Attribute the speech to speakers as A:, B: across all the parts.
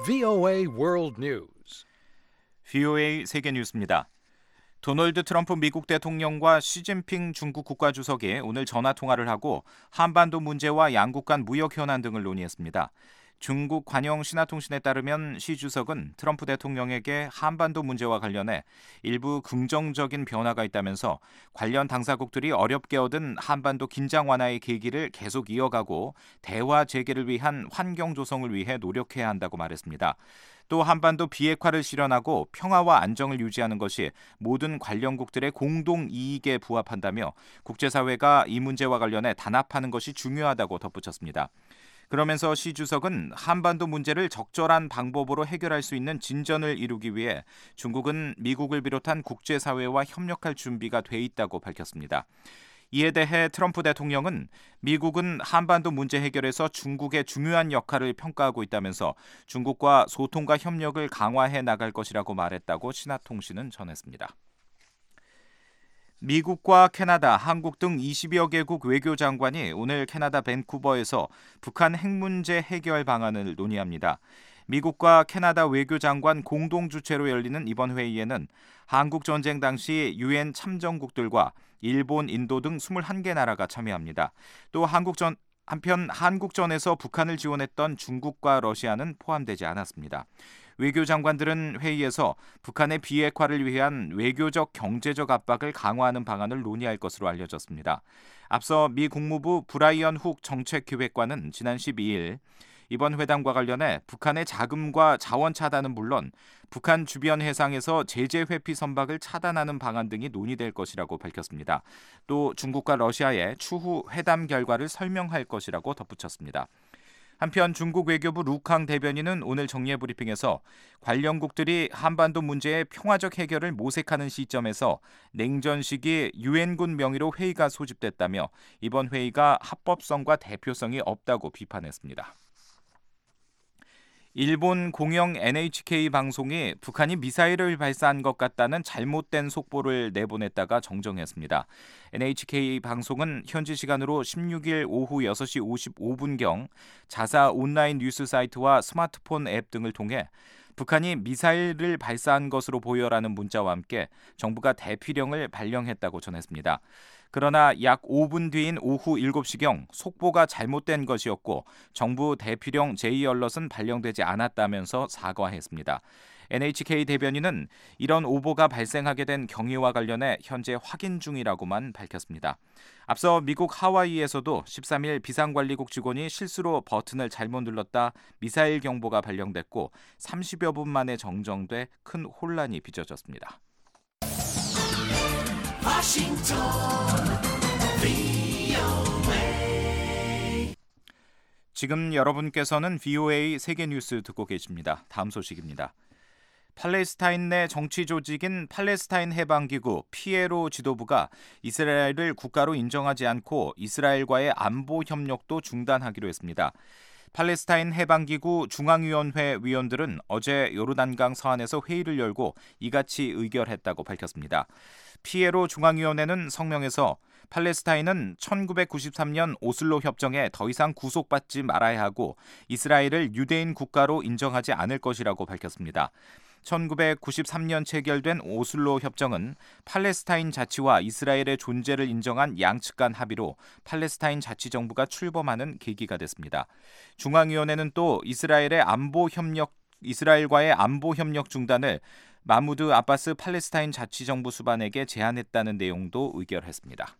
A: VOA World News.
B: VOA 세계 뉴스입니다. 도널드 트럼프 미국 대통령과 시진핑 중국 국가주석이 오늘 전화 통화를 하고 한반도 문제와 양국 간 무역 현안 등을 논의했습니다. 중국 관영 신화통신에 따르면 시 주석은 트럼프 대통령에게 한반도 문제와 관련해 일부 긍정적인 변화가 있다면서 관련 당사국들이 어렵게 얻은 한반도 긴장 완화의 계기를 계속 이어가고 대화 재개를 위한 환경 조성을 위해 노력해야 한다고 말했습니다. 또 한반도 비핵화를 실현하고 평화와 안정을 유지하는 것이 모든 관련국들의 공동 이익에 부합한다며 국제사회가 이 문제와 관련해 단합하는 것이 중요하다고 덧붙였습니다. 그러면서 시 주석은 한반도 문제를 적절한 방법으로 해결할 수 있는 진전을 이루기 위해 중국은 미국을 비롯한 국제사회와 협력할 준비가 돼 있다고 밝혔습니다. 이에 대해 트럼프 대통령은 미국은 한반도 문제 해결에서 중국의 중요한 역할을 평가하고 있다면서 중국과 소통과 협력을 강화해 나갈 것이라고 말했다고 신화통신은 전했습니다. 미국과 캐나다, 한국 등 20여 개국 외교장관이 오늘 캐나다 밴쿠버에서 북한 핵 문제 해결 방안을 논의합니다. 미국과 캐나다 외교장관 공동 주최로 열리는 이번 회의에는 한국 전쟁 당시 유엔 참전국들과 일본, 인도 등 21개 나라가 참여합니다. 또 한편 한국전에서 북한을 지원했던 중국과 러시아는 포함되지 않았습니다. 외교장관들은 회의에서 북한의 비핵화를 위한 외교적 경제적 압박을 강화하는 방안을 논의할 것으로 알려졌습니다. 앞서 미 국무부 브라이언 훅 정책기획관은 지난 12일 이번 회담과 관련해 북한의 자금과 자원 차단은 물론 북한 주변 해상에서 제재 회피 선박을 차단하는 방안 등이 논의될 것이라고 밝혔습니다. 또 중국과 러시아의 추후 회담 결과를 설명할 것이라고 덧붙였습니다. 한편 중국 외교부 루캉 대변인은 오늘 정례 브리핑에서 관련국들이 한반도 문제의 평화적 해결을 모색하는 시점에서 냉전 시기 유엔군 명의로 회의가 소집됐다며 이번 회의가 합법성과 대표성이 없다고 비판했습니다. 일본 공영 NHK 방송이 북한이 미사일을 발사한 것 같다는 잘못된 속보를 내보냈다가 정정했습니다. NHK 방송은 현지 시간으로 16일 오후 6시 55분경 자사 온라인 뉴스 사이트와 스마트폰 앱 등을 통해 북한이 미사일을 발사한 것으로 보여라는 문자와 함께 정부가 대피령을 발령했다고 전했습니다. 그러나 약 5분 뒤인 오후 7시경 속보가 잘못된 것이었고 정부 대피령 제2얼럿은 발령되지 않았다면서 사과했습니다. NHK 대변인은 이런 오보가 발생하게 된 경위와 관련해 현재 확인 중이라고만 밝혔습니다. 앞서 미국 하와이에서도 13일 비상관리국 직원이 실수로 버튼을 잘못 눌렀다 미사일 경보가 발령됐고 30여 분 만에 정정돼 큰 혼란이 빚어졌습니다. 지금 여러분께서는 VOA 세계뉴스 듣고 계십니다. 다음 소식입니다. 팔레스타인 내 정치 조직인 팔레스타인 해방기구 피에로 지도부가 이스라엘을 국가로 인정하지 않고 이스라엘과의 안보 협력도 중단하기로 했습니다. 팔레스타인 해방기구 중앙위원회 위원들은 어제 요르단강 서안에서 회의를 열고 이같이 의결했다고 밝혔습니다. 피에로 중앙위원회는 성명에서 팔레스타인은 1993년 오슬로 협정에 더 이상 구속받지 말아야 하고 이스라엘을 유대인 국가로 인정하지 않을 것이라고 밝혔습니다. 1993년 체결된 오슬로 협정은 팔레스타인 자치와 이스라엘의 존재를 인정한 양측 간 합의로 팔레스타인 자치정부가 출범하는 계기가 됐습니다. 중앙위원회는 또 이스라엘과의 안보 협력 중단을 마무드 아바스 팔레스타인 자치정부 수반에게 제안했다는 내용도 의결했습니다.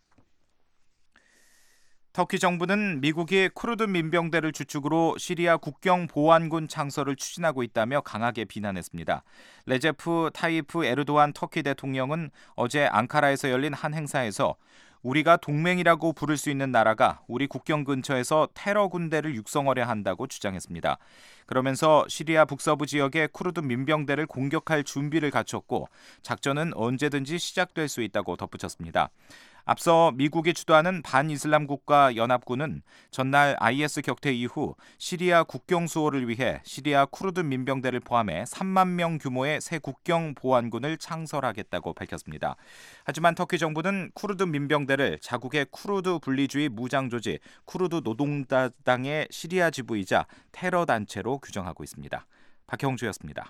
B: 터키 정부는 미국이 쿠르드 민병대를 주축으로 시리아 국경 보안군 창설을 추진하고 있다며 강하게 비난했습니다. 레제프 타이프 에르도안 터키 대통령은 어제 앙카라에서 열린 한 행사에서 우리가 동맹이라고 부를 수 있는 나라가 우리 국경 근처에서 테러 군대를 육성하려 한다고 주장했습니다. 그러면서 시리아 북서부 지역의 쿠르드 민병대를 공격할 준비를 갖췄고 작전은 언제든지 시작될 수 있다고 덧붙였습니다. 앞서 미국이 주도하는 반이슬람 국가 연합군은 전날 IS 격퇴 이후 시리아 국경 수호를 위해 시리아 쿠르드 민병대를 포함해 3만 명 규모의 새 국경 보안군을 창설하겠다고 밝혔습니다. 하지만 터키 정부는 쿠르드 민병대를 자국의 쿠르드 분리주의 무장 조직 쿠르드 노동당의 시리아 지부이자 테러 단체로 규정하고 있습니다. 박형주였습니다.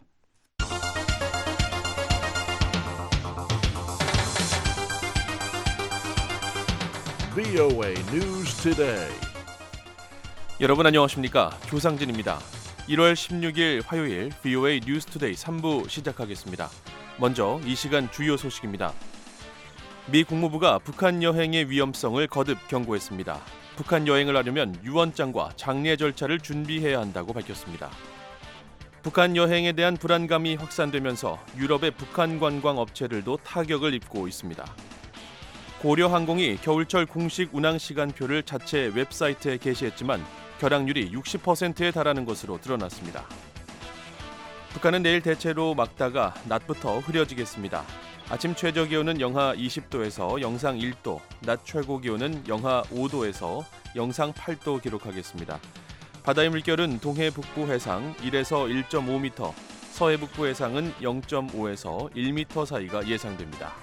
C: VOA News Today.
D: 여러분 안녕하십니까? 조상진입니다. 1월 16일 화요일 VOA 뉴스 투데이 3부 시작하겠습니다. 먼저 이 시간 주요 소식입니다. 미 국무부가 북한 여행의 위험성을 거듭 경고했습니다. 북한 여행을 하려면 유언장과 장례 절차를 준비해야 한다고 밝혔습니다. 북한 여행에 대한 불안감이 확산되면서 유럽의 북한 관광 업체들도 타격을 입고 있습니다. 고려항공이 겨울철 공식 운항 시간표를 자체 웹사이트에 게시했지만 결항률이 60%에 달하는 것으로 드러났습니다. 북한은 내일 대체로 맑다가 낮부터 흐려지겠습니다. 아침 최저 기온은 영하 20도에서 영상 1도, 낮 최고 기온은 영하 5도에서 영상 8도 기록하겠습니다. 바다의 물결은 동해 북부 해상 1에서 1.5m, 서해 북부 해상은 0.5에서 1m 사이가 예상됩니다.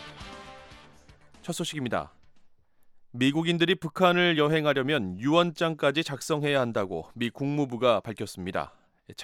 D: 첫 소식입니다. 미국인들이 북한을 여행하려면 유언장까지 작성해야 한다고 미 국무부가 밝혔습니다.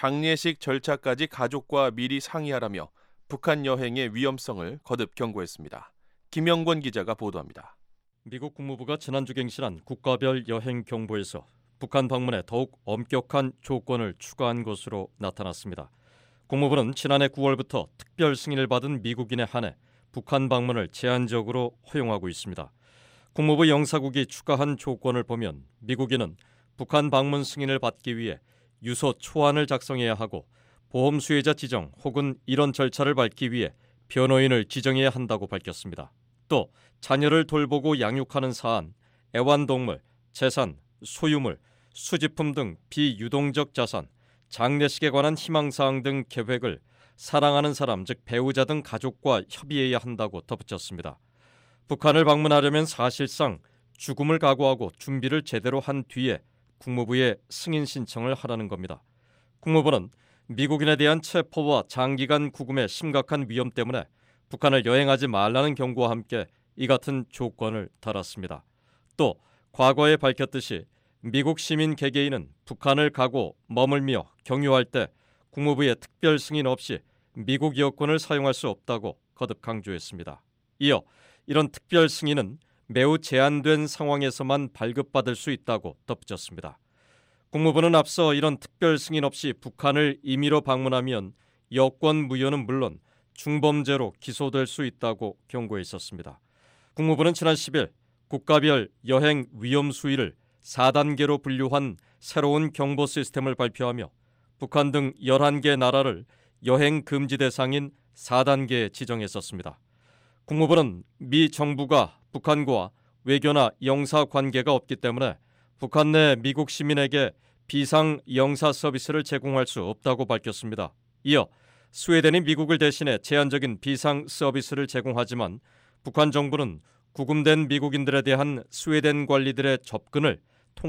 D: 장례식 절차까지 가족과 미리 상의하라며 북한 여행의 위험성을 거듭 경고했습니다. 김영권 기자가 보도합니다.
E: 미국 국무부가 지난주 갱신한 국가별 여행 경보에서 북한 방문에 더욱 엄격한 조건을 추가한 것으로 나타났습니다. 국무부는 지난해 9월부터 특별 승인을 받은 미국인에 한해 북한 방문을 제한적으로 허용하고 있습니다. 국무부 영사국이 추가한 조건을 보면 미국인은 북한 방문 승인을 받기 위해 유서 초안을 작성해야 하고 보험 수혜자 지정 혹은 이런 절차를 밟기 위해 변호인을 지정해야 한다고 밝혔습니다. 또 자녀를 돌보고 양육하는 사안, 애완동물, 재산, 소유물, 수집품 등 비유동적 자산, 장례식에 관한 희망사항 등 계획을 사랑하는 사람, 즉 배우자 등 가족과 협의해야 한다고 덧붙였습니다. 북한을 방문하려면 사실상 죽음을 각오하고 준비를 제대로 한 뒤에 국무부에 승인 신청을 하라는 겁니다. 국무부는 미국인에 대한 체포와 장기간 구금의 심각한 위험 때문에 북한을 여행하지 말라는 경고와 함께 이 같은 조건을 달았습니다. 또 과거에 밝혔듯이 미국 시민 개개인은 북한을 가고 머물며 경유할 때 국무부의 특별 승인 없이 미국 여권을 사용할 수 없다고 거듭 강조했습니다. 이어 이런 특별 승인은 매우 제한된 상황에서만 발급받을 수 있다고 덧붙였습니다. 국무부는 앞서 이런 특별 승인 없이 북한을 임의로 방문하면 여권 무효는 물론 중범죄로 기소될 수 있다고 경고했었습니다. 국무부는 지난 10일 국가별 여행 위험 수위를 4단계로 분류한 새로운 경보 시스템을 발표하며 북한 등 11개 나라를 여행 금지 대상인 4단계에 지정했었습니다. 국무부는 미 정부가 북한과 외교나 영사 관계가 없기 때문에 북한 내 미국 시민에게 비상 영사 서비스를 제공할 수 없다고 밝혔습니다. 이어 스웨덴이 미국을 대신해 제한적인 비상 서비스를 제공하지만 북한 정부는 구금된 미국인들에 대한 스웨덴 관리들의 접근을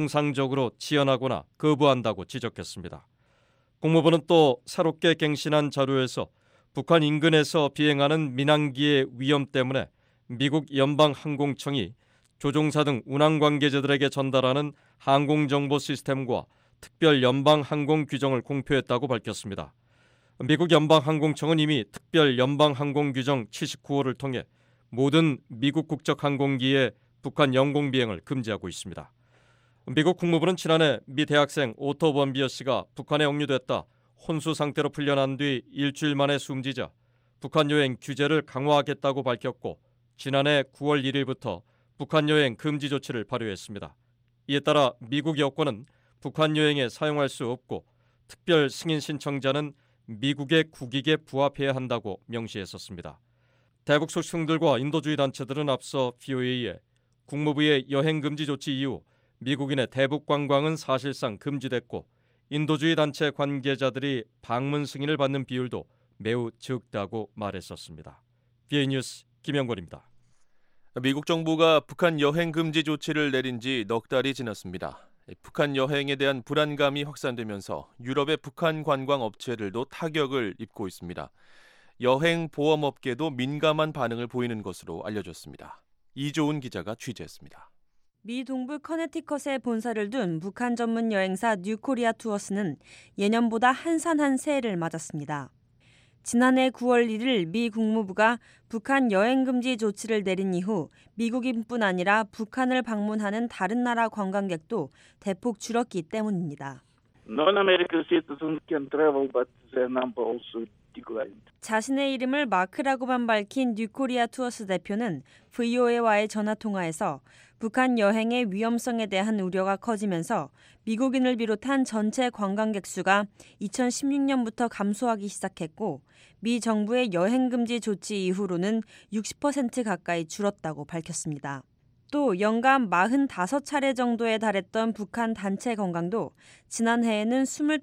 E: 통상적으로 지연하거나 거부한다고 지적했습니다. 국무부는 또 새롭게 갱신한 자료에서 북한 인근에서 비행하는 민항기의 위험 때문에 미국 연방항공청이 조종사 등 운항 관계자들에게 전달하는 항공정보 시스템과 특별 연방항공 규정을 공표했다고 밝혔습니다. 미국 연방항공청은 이미 특별 연방항공 규정 79호를 통해 모든 미국 국적 항공기의 북한 영공 비행을 금지하고 있습니다. 미국 국무부는 지난해 미 대학생 오토 범비어 씨가 북한에 억류됐다 혼수 상태로 풀려난 뒤 일주일 만에 숨지자 북한 여행 규제를 강화하겠다고 밝혔고 지난해 9월 1일부터 북한 여행 금지 조치를 발효했습니다. 이에 따라 미국 여권은 북한 여행에 사용할 수 없고 특별 승인 신청자는 미국의 국익에 부합해야 한다고 명시했었습니다. 대북 소식통들과 인도주의 단체들은 앞서 VOA에 국무부의 여행 금지 조치 이후 미국인의 대북 관광은 사실상 금지됐고 인도주의 단체 관계자들이 방문 승인을 받는 비율도 매우 적다고 말했었습니다. VOA 뉴스 김영권입니다.
D: 미국 정부가 북한 여행 금지 조치를 내린 지 넉 달이 지났습니다. 북한 여행에 대한 불안감이 확산되면서 유럽의 북한 관광 업체들도 타격을 입고 있습니다. 여행 보험업계도 민감한 반응을 보이는 것으로 알려졌습니다. 이조은 기자가 취재했습니다.
F: 미 동부 커네티컷에 본사를 둔 북한 전문 여행사 뉴코리아 투어스는 예년보다 한산한 새해를 맞았습니다. 지난해 9월 1일 미 국무부가 북한 여행 금지 조치를 내린 이후 미국인뿐 아니라 북한을 방문하는 다른 나라 관광객도 대폭 줄었기 때문입니다.
G: Non-American citizens can travel, but their number also declined.
F: 자신의 이름을 마크라고만 밝힌 뉴코리아 투어스 대표는 VOA와의 전화통화에서 북한 여행의 위험성에 대한 우려가 커지면서 미국인을 비롯한 전체 관광객 수가 2016년부터 감소하기 시작했고 미 정부의 여행 금지 조치 이후로는 60% 가까이 줄었다고 밝혔습니다. 또 연간 45차례 정도에 달했던 북한 단체 관광도 지난해에는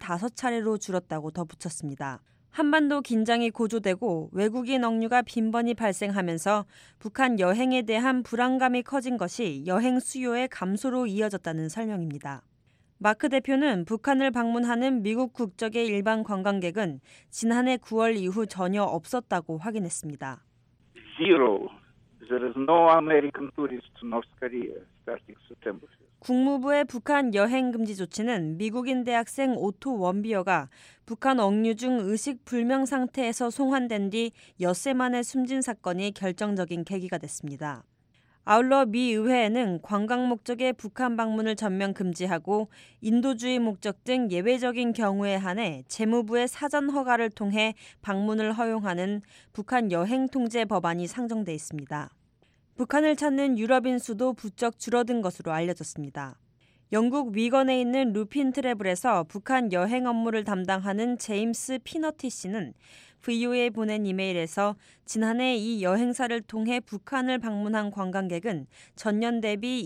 F: 25차례로 줄었다고 덧붙였습니다. 한반도 긴장이 고조되고 외국인 억류가 빈번히 발생하면서 북한 여행에 대한 불안감이 커진 것이 여행 수요의 감소로 이어졌다는 설명입니다. 마크 대표는 북한을 방문하는 미국 국적의 일반 관광객은 지난해 9월 이후 전혀 없었다고 확인했습니다.
G: Zero. There is no American tourist to North Korea starting September.
F: 국무부의 북한 여행 금지 조치는 미국인 대학생 오토 원비어가 북한 억류 중 의식 불명 상태에서 송환된 뒤 엿새 만에 숨진 사건이 결정적인 계기가 됐습니다. 아울러 미 의회에는 관광 목적의 북한 방문을 전면 금지하고 인도주의 목적 등 예외적인 경우에 한해 재무부의 사전 허가를 통해 방문을 허용하는 북한 여행 통제 법안이 상정돼 있습니다. 북한을 찾는 유럽인 수도 부쩍 줄어든 것으로 알려졌습니다. 영국 위건에 있는 루핀 트래블에서 북한 여행 업무를 담당하는 제임스 피너티 씨는 VOA에 보낸 이메일에서 지난해 이 여행사를 통해 북한을 방문한 관광객은 전년 대비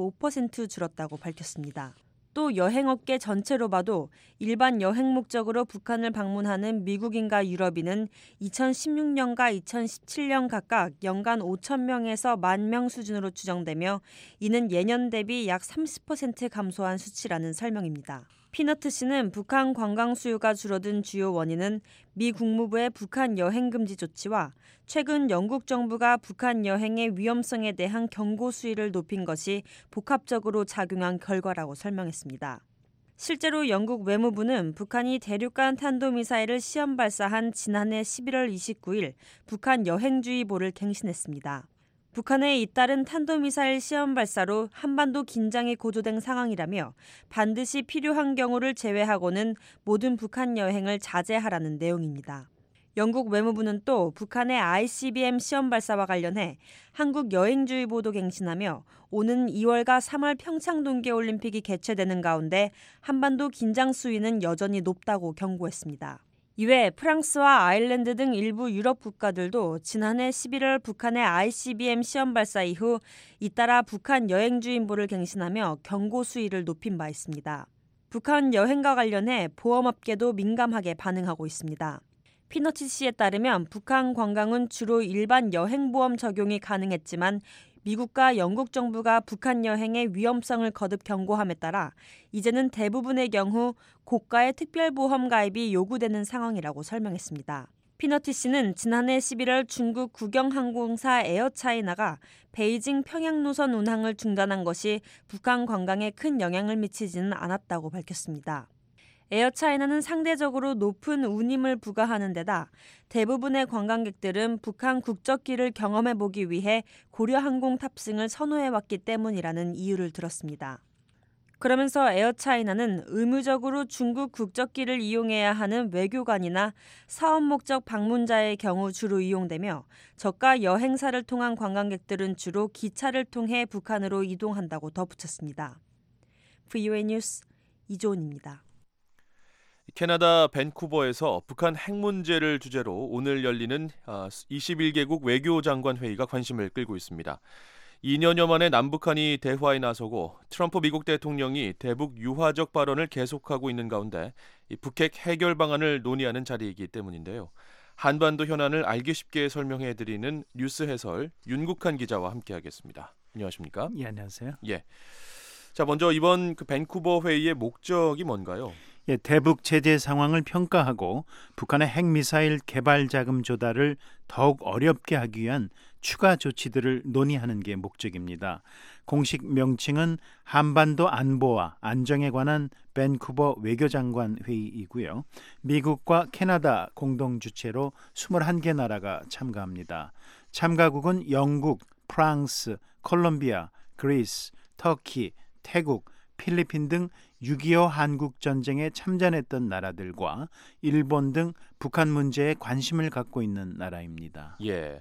F: 25% 줄었다고 밝혔습니다. 또 여행업계 전체로 봐도 일반 여행 목적으로 북한을 방문하는 미국인과 유럽인은 2016년과 2017년 각각 연간 5,000명에서 10,000명 수준으로 추정되며 이는 예년 대비 약 30% 감소한 수치라는 설명입니다. 피너트 씨는 북한 관광 수요가 줄어든 주요 원인은 미 국무부의 북한 여행 금지 조치와 최근 영국 정부가 북한 여행의 위험성에 대한 경고 수위를 높인 것이 복합적으로 작용한 결과라고 설명했습니다. 실제로 영국 외무부는 북한이 대륙간 탄도미사일을 시험 발사한 지난해 11월 29일 북한 여행주의보를 갱신했습니다. 북한의 잇따른 탄도미사일 시험 발사로 한반도 긴장이 고조된 상황이라며 반드시 필요한 경우를 제외하고는 모든 북한 여행을 자제하라는 내용입니다. 영국 외무부는 또 북한의 ICBM 시험 발사와 관련해 한국 여행주의보도 갱신하며 오는 2월과 3월 평창 동계올림픽이 개최되는 가운데 한반도 긴장 수위는 여전히 높다고 경고했습니다. 이외 프랑스와 아일랜드 등 일부 유럽 국가들도 지난해 11월 북한의 ICBM 시험 발사 이후 잇따라 북한 여행주의보를 갱신하며 경고 수위를 높인 바 있습니다. 북한 여행과 관련해 보험업계도 민감하게 반응하고 있습니다. 피너치 씨에 따르면 북한 관광은 주로 일반 여행보험 적용이 가능했지만 미국과 영국 정부가 북한 여행의 위험성을 거듭 경고함에 따라 이제는 대부분의 경우 고가의 특별보험 가입이 요구되는 상황이라고 설명했습니다. 피너티 씨는 지난해 11월 중국 국영항공사 에어차이나가 베이징 평양 노선 운항을 중단한 것이 북한 관광에 큰 영향을 미치지는 않았다고 밝혔습니다. 에어차이나는 상대적으로 높은 운임을 부과하는 데다 대부분의 관광객들은 북한 국적기를 경험해보기 위해 고려항공 탑승을 선호해왔기 때문이라는 이유를 들었습니다. 그러면서 에어차이나는 의무적으로 중국 국적기를 이용해야 하는 외교관이나 사업 목적 방문자의 경우 주로 이용되며 저가 여행사를 통한 관광객들은 주로 기차를 통해 북한으로 이동한다고 덧붙였습니다. VOA 뉴스 이조은입니다.
D: 캐나다 밴쿠버에서 북한 핵 문제를 주제로 오늘 열리는 21개국 외교장관 회의가 관심을 끌고 있습니다. 2년여 만에 남북한이 대화에 나서고 트럼프 미국 대통령이 대북 유화적 발언을 계속하고 있는 가운데 이 북핵 해결 방안을 논의하는 자리이기 때문인데요. 한반도 현안을 알기 쉽게 설명해드리는 뉴스 해설 윤국한 기자와 함께하겠습니다. 안녕하십니까?
H: 예, 안녕하세요.
D: 예. 자, 먼저 이번 밴쿠버 회의의 목적이 뭔가요?
H: 대북 제재 상황을 평가하고 북한의 핵미사일 개발 자금 조달을 더욱 어렵게 하기 위한 추가 조치들을 논의하는 게 목적입니다. 공식 명칭은 한반도 안보와 안정에 관한 밴쿠버 외교장관 회의이고요. 미국과 캐나다 공동 주최로 21개 나라가 참가합니다. 참가국은 영국, 프랑스, 콜롬비아, 그리스, 터키, 태국, 필리핀 등 6.25 한국 전쟁에 참전했던 나라들과 일본 등 북한 문제에 관심을 갖고 있는 나라입니다.
D: 예.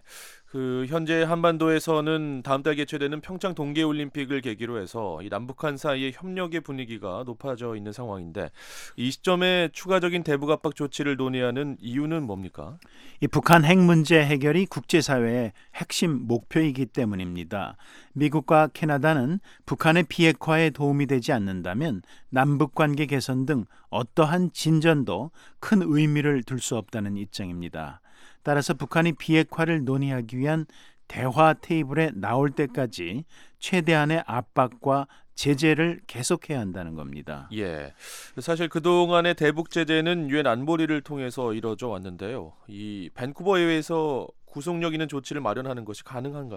D: 현재 한반도에서는 다음 달 개최되는 평창 동계올림픽을 계기로 해서 이 남북한 사이의 협력의 분위기가 높아져 있는 상황인데 이 시점에 추가적인 대북 압박 조치를 논의하는 이유는 뭡니까?
H: 이 북한 핵 문제 해결이 국제사회의 핵심 목표이기 때문입니다. 미국과 캐나다는 북한의 비핵화에 도움이 되지 않는다면 남북관계 개선 등 어떠한 진전도 큰 의미를 둘 수 없다는 입장입니다. 따라서 북한이 비핵화를 논의하기 위한 대화 테이블에 나올 때까지 최대한의 압박과 제재를 계속해야 한다는 겁니다.
D: 예, 사실 그동안의 대북 제재는 유엔 안보리를 통해서 이뤄져 왔는데요. 이 밴쿠버 해외에서 구속력 있는 조치를 마련하는 것이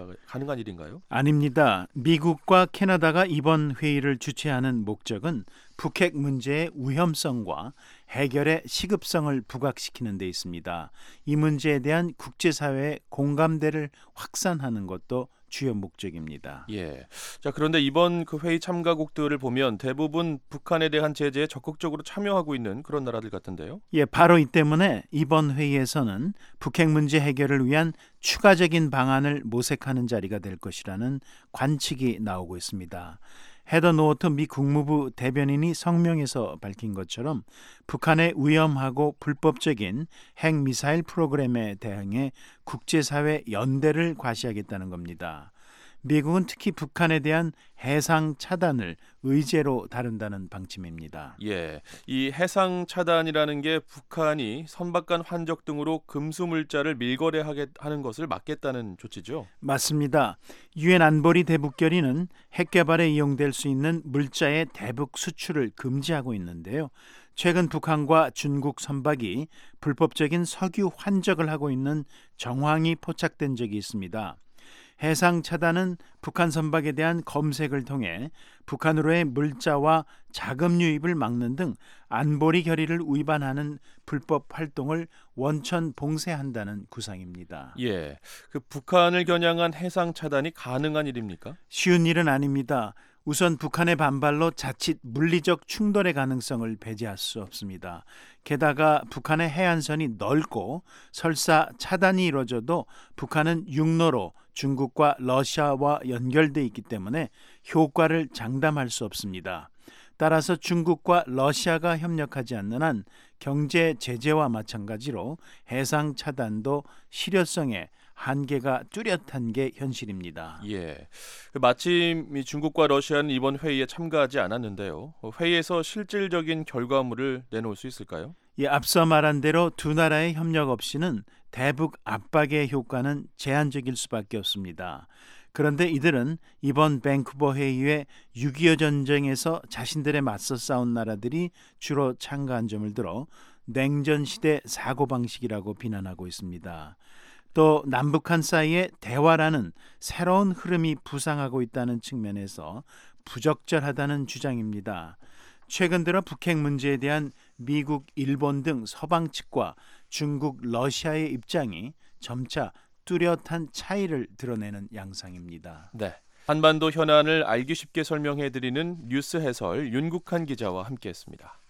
D: 가능한 일인가요?
H: 아닙니다. 미국과 캐나다가 이번 회의를 주최하는 목적은 북핵 문제의 위험성과 해결의 시급성을 부각시키는 데 있습니다. 이 문제에 대한 국제사회의 공감대를 확산하는 것도 주요 목적입니다.
D: 예. 자, 그런데 이번 그 회의 참가국들을 보면 대부분 북한에 대한 제재에 적극적으로 참여하고 있는 그런 나라들 같은데요.
H: 예, 바로 이 때문에 이번 회의에서는 북핵 문제 해결을 위한 추가적인 방안을 모색하는 자리가 될 것이라는 관측이 나오고 있습니다. 헤더 노어트 미 국무부 대변인이 성명에서 밝힌 것처럼 북한의 위험하고 불법적인 핵미사일 프로그램에 대항해 국제사회 연대를 과시하겠다는 겁니다. 미국은 특히 북한에 대한 해상 차단을 의제로 다룬다는 방침입니다.
D: 예, 이 해상 차단이라는 게 북한이 선박간 환적 등으로 금수 물자를 밀거래하게 하는 것을 막겠다는 조치죠?
H: 맞습니다. 유엔 안보리 대북 결의는 핵 개발에 이용될 수 있는 물자의 대북 수출을 금지하고 있는데요. 최근 북한과 중국 선박이 불법적인 석유 환적을 하고 있는 정황이 포착된 적이 있습니다. 해상 차단은 북한 선박에 대한 검색을 통해 북한으로의 물자와 자금 유입을 막는 등 안보리 결의를 위반하는 불법 활동을 원천 봉쇄한다는 구상입니다.
D: 예, 그 북한을 겨냥한 해상 차단이 가능한 일입니까?
H: 쉬운 일은 아닙니다. 우선 북한의 반발로 자칫 물리적 충돌의 가능성을 배제할 수 없습니다. 게다가 북한의 해안선이 넓고 설사 차단이 이루어져도 북한은 육로로 중국과 러시아와 연결돼 있기 때문에 효과를 장담할 수 없습니다. 따라서 중국과 러시아가 협력하지 않는 한 경제 제재와 마찬가지로 해상 차단도 실효성에 한계가 뚜렷한 게 현실입니다.
D: 예, 마침 중국과 러시아는 이번 회의에 참가하지 않았는데요. 회의에서 실질적인 결과물을 내놓을 수 있을까요?
H: 예, 앞서 말한 대로 두 나라의 협력 없이는 대북 압박의 효과는 제한적일 수밖에 없습니다. 그런데 이들은 이번 밴쿠버 회의에 6.25 전쟁에서 자신들에 맞서 싸운 나라들이 주로 참가한 점을 들어 냉전시대 사고방식이라고 비난하고 있습니다. 또 남북한 사이에 대화라는 새로운 흐름이 부상하고 있다는 측면에서 부적절하다는 주장입니다. 최근 들어 북핵 문제에 대한 미국, 일본 등 서방 측과 중국, 러시아의 입장이 점차 뚜렷한 차이를 드러내는 양상입니다.
D: 네, 한반도 현안을 알기 쉽게 설명해드리는 뉴스 해설 윤국한 기자와 함께했습니다.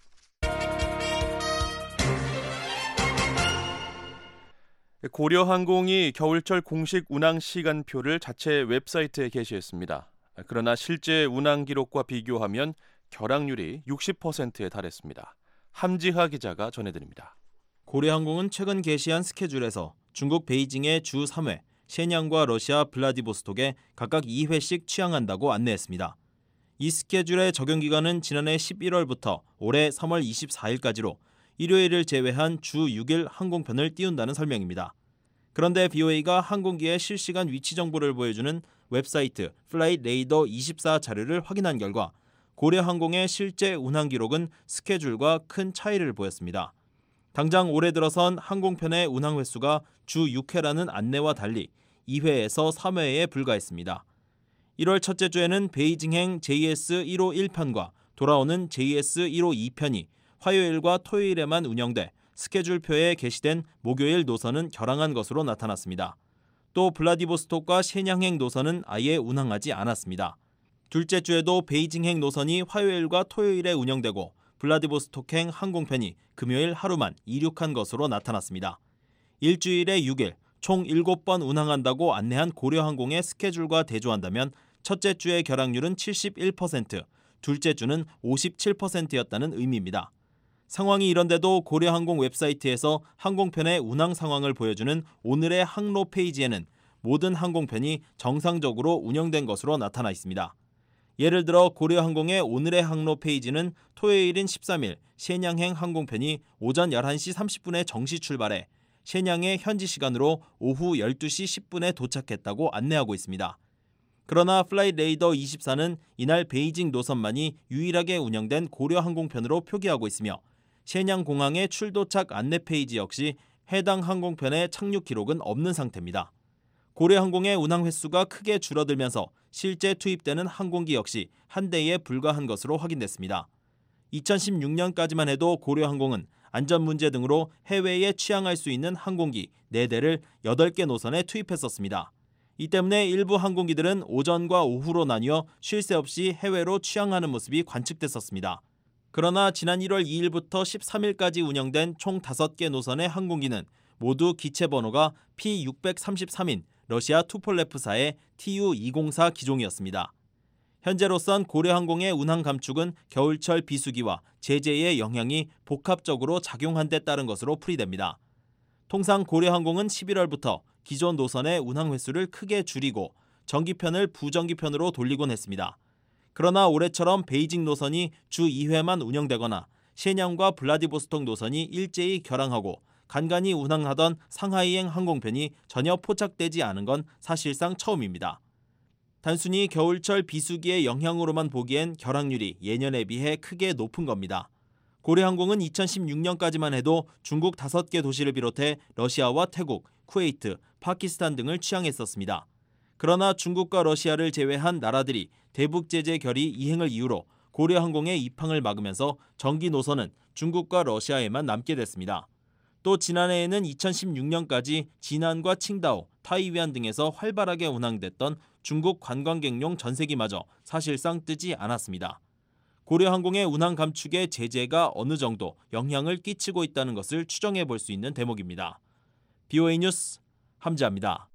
D: 고려항공이 겨울철 공식 운항 시간표를 자체 웹사이트에 게시했습니다. 그러나 실제 운항 기록과 비교하면 결항률이 60%에 달했습니다. 함지하 기자가 전해드립니다.
I: 고려항공은 최근 게시한 스케줄에서 중국 베이징의 주 3회, shenyang과 러시아 블라디보스톡에 각각 2회씩 취항한다고 안내했습니다. 이 스케줄의 적용 기간은 지난해 11월부터 올해 3월 24일까지로 일요일을 제외한 주 6일 항공편을 띄운다는 설명입니다. 그런데 BOA가 항공기의 실시간 위치 정보를 보여주는 웹사이트 플라잇 레이더 24 자료를 확인한 결과 고려항공의 실제 운항 기록은 스케줄과 큰 차이를 보였습니다. 당장 올해 들어선 항공편의 운항 횟수가 주 6회라는 안내와 달리 2회에서 3회에 불과했습니다. 1월 첫째 주에는 베이징행 JS 151편과 돌아오는 JS 152편이 화요일과 토요일에만 운영돼 스케줄표에 게시된 목요일 노선은 결항한 것으로 나타났습니다. 또 블라디보스톡과 셰냥행 노선은 아예 운항하지 않았습니다. 둘째 주에도 베이징행 노선이 화요일과 토요일에 운영되고 블라디보스톡행 항공편이 금요일 하루만 이륙한 것으로 나타났습니다. 일주일에 6일, 총 7번 운항한다고 안내한 고려항공의 스케줄과 대조한다면 첫째 주의 결항률은 71%, 둘째 주는 57%였다는 의미입니다. 상황이 이런데도 고려항공 웹사이트에서 항공편의 운항 상황을 보여주는 오늘의 항로 페이지에는 모든 항공편이 정상적으로 운영된 것으로 나타나 있습니다. 예를 들어 고려항공의 오늘의 항로 페이지는 토요일인 13일 셰냥행 항공편이 오전 11시 30분에 정시 출발해 셰냥의 현지 시간으로 오후 12시 10분에 도착했다고 안내하고 있습니다. 그러나 플라이트레이더 24는 이날 베이징 노선만이 유일하게 운영된 고려항공편으로 표기하고 있으며 셰냥 공항의 출도착 안내 페이지 역시 해당 항공편의 착륙 기록은 없는 상태입니다. 고려항공의 운항 횟수가 크게 줄어들면서 실제 투입되는 항공기 역시 한 대에 불과한 것으로 확인됐습니다. 2016년까지만 해도 고려항공은 안전 문제 등으로 해외에 취항할 수 있는 항공기 4대를 8개 노선에 투입했었습니다. 이 때문에 일부 항공기들은 오전과 오후로 나뉘어 쉴 새 없이 해외로 취항하는 모습이 관측됐었습니다. 그러나 지난 1월 2일부터 13일까지 운영된 총 5개 노선의 항공기는 모두 기체 번호가 P633인 러시아 투폴레프사의 Tu-204 기종이었습니다. 현재로선 고려항공의 운항 감축은 겨울철 비수기와 제재의 영향이 복합적으로 작용한 데 따른 것으로 풀이됩니다. 통상 고려항공은 11월부터 기존 노선의 운항 횟수를 크게 줄이고 정기편을 부정기편으로 돌리곤 했습니다. 그러나 올해처럼 베이징 노선이 주 2회만 운영되거나 셰냥과 블라디보스톡 노선이 일제히 결항하고 간간히 운항하던 상하이행 항공편이 전혀 포착되지 않은 건 사실상 처음입니다. 단순히 겨울철 비수기의 영향으로만 보기엔 결항률이 예년에 비해 크게 높은 겁니다. 고려항공은 2016년까지만 해도 중국 5개 도시를 비롯해 러시아와 태국, 쿠웨이트, 파키스탄 등을 취항했었습니다. 그러나 중국과 러시아를 제외한 나라들이 대북 제재 결의 이행을 이유로 고려항공의 입항을 막으면서 정기 노선은 중국과 러시아에만 남게 됐습니다. 또 지난해에는 2016년까지 지난과 칭다오, 타이완 등에서 활발하게 운항됐던 중국 관광객용 전세기마저 사실상 뜨지 않았습니다. 고려항공의 운항 감축에 제재가 어느 정도 영향을 끼치고 있다는 것을 추정해 볼 수 있는 대목입니다. BOA 뉴스 함지아입니다.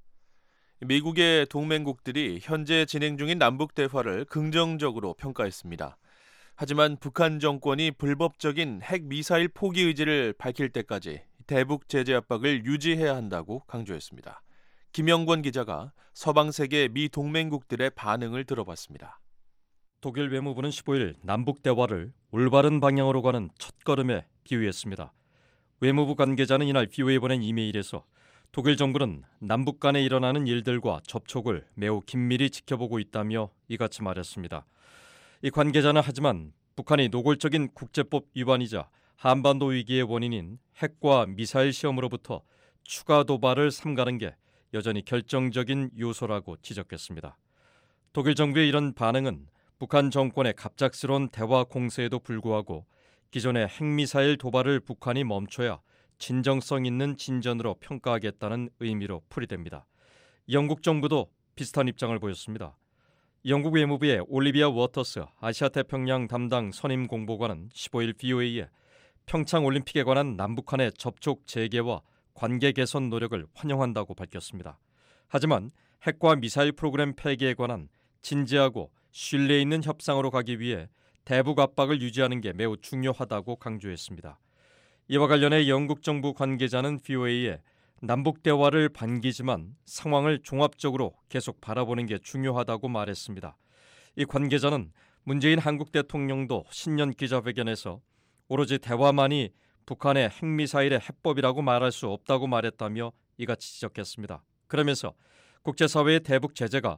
D: 미국의 동맹국들이 현재 진행 중인 남북 대화를 긍정적으로 평가했습니다. 하지만 북한 정권이 불법적인 핵 미사일 포기 의지를 밝힐 때까지 대북 제재 압박을 유지해야 한다고 강조했습니다. 김영권 기자가 서방 세계 미 동맹국들의 반응을 들어봤습니다.
E: 독일 외무부는 15일 남북 대화를 올바른 방향으로 가는 첫걸음에 비유했습니다. 외무부 관계자는 이날 BOA에 보낸 이메일에서 독일 정부는 남북 간에 일어나는 일들과 접촉을 매우 긴밀히 지켜보고 있다며 이같이 말했습니다. 이 관계자는 하지만 북한이 노골적인 국제법 위반이자 한반도 위기의 원인인 핵과 미사일 시험으로부터 추가 도발을 삼가는 게 여전히 결정적인 요소라고 지적했습니다. 독일 정부의 이런 반응은 북한 정권의 갑작스러운 대화 공세에도 불구하고 기존의 핵미사일 도발을 북한이 멈춰야 진정성 있는 진전으로 평가하겠다는 의미로 풀이됩니다. 영국 정부도 비슷한 입장을 보였습니다. 영국 외무부의 올리비아 워터스 아시아태평양 담당 선임 공보관은 15일 BOA에 평창 올림픽에 관한 남북한의 접촉 재개와 관계 개선 노력을 환영한다고 밝혔습니다. 하지만 핵과 미사일 프로그램 폐기에 관한 진지하고 신뢰 있는 협상으로 가기 위해 대북 압박을 유지하는 게 매우 중요하다고 강조했습니다. 이와 관련해 영국 정부 관계자는 BOA에 남북 대화를 반기지만 상황을 종합적으로 계속 바라보는 게 중요하다고 말했습니다. 이 관계자는 문재인 한국 대통령도 신년 기자회견에서 오로지 대화만이 북한의 핵미사일의 해법이라고 말할 수 없다고 말했다며 이같이 지적했습니다. 그러면서 국제사회의 대북 제재가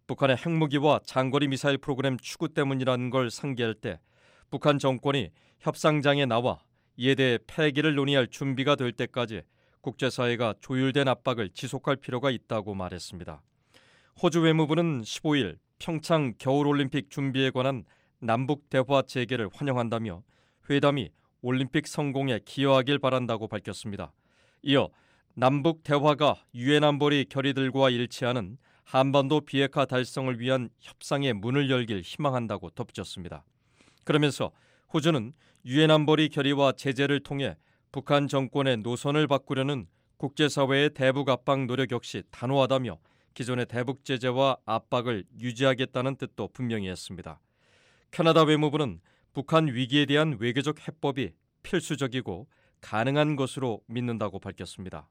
E: 북한의 핵무기와 장거리 미사일 프로그램 추구 때문이라는 걸 상기할 때 북한 정권이 협상장에 나와 이에 대해 폐기를 논의할 준비가 될 때까지 국제사회가 조율된 압박을 지속할 필요가 있다고 말했습니다. 호주 외무부는 15일 평창 겨울올림픽 준비에 관한 남북 대화 재개를 환영한다며 회담이 올림픽 성공에 기여하길 바란다고 밝혔습니다. 이어 남북 대화가 유엔 안보리 결의들과 일치하는 한반도 비핵화 달성을 위한 협상의 문을 열길 희망한다고 덧붙였습니다. 그러면서 호주는 유엔 안보리 결의와 제재를 통해 북한 정권의 노선을 바꾸려는 국제사회의 대북 압박 노력 역시 단호하다며 기존의 대북 제재와 압박을 유지하겠다는 뜻도 분명히 했습니다. 캐나다 외무부는 북한 위기에 대한 외교적 해법이 필수적이고 가능한 것으로 믿는다고 밝혔습니다.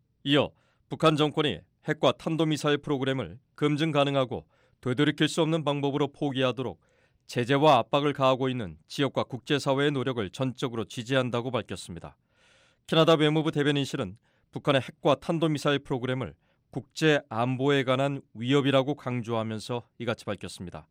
E: 이어 북한 정권이 핵과 탄도미사일 프로그램을 검증 가능하고 되돌이킬 수 없는 방법으로 포기하도록 제재와 압박을 가하고 있는 지역과 국제사회의 노력을 전적으로 지지한다고 밝혔습니다. 캐나다 외무부 대변인실은 북한의 핵과 탄도미사일 프로그램을 국제 안보에 관한 위협이라고 강조하면서 이같이 밝혔습니다.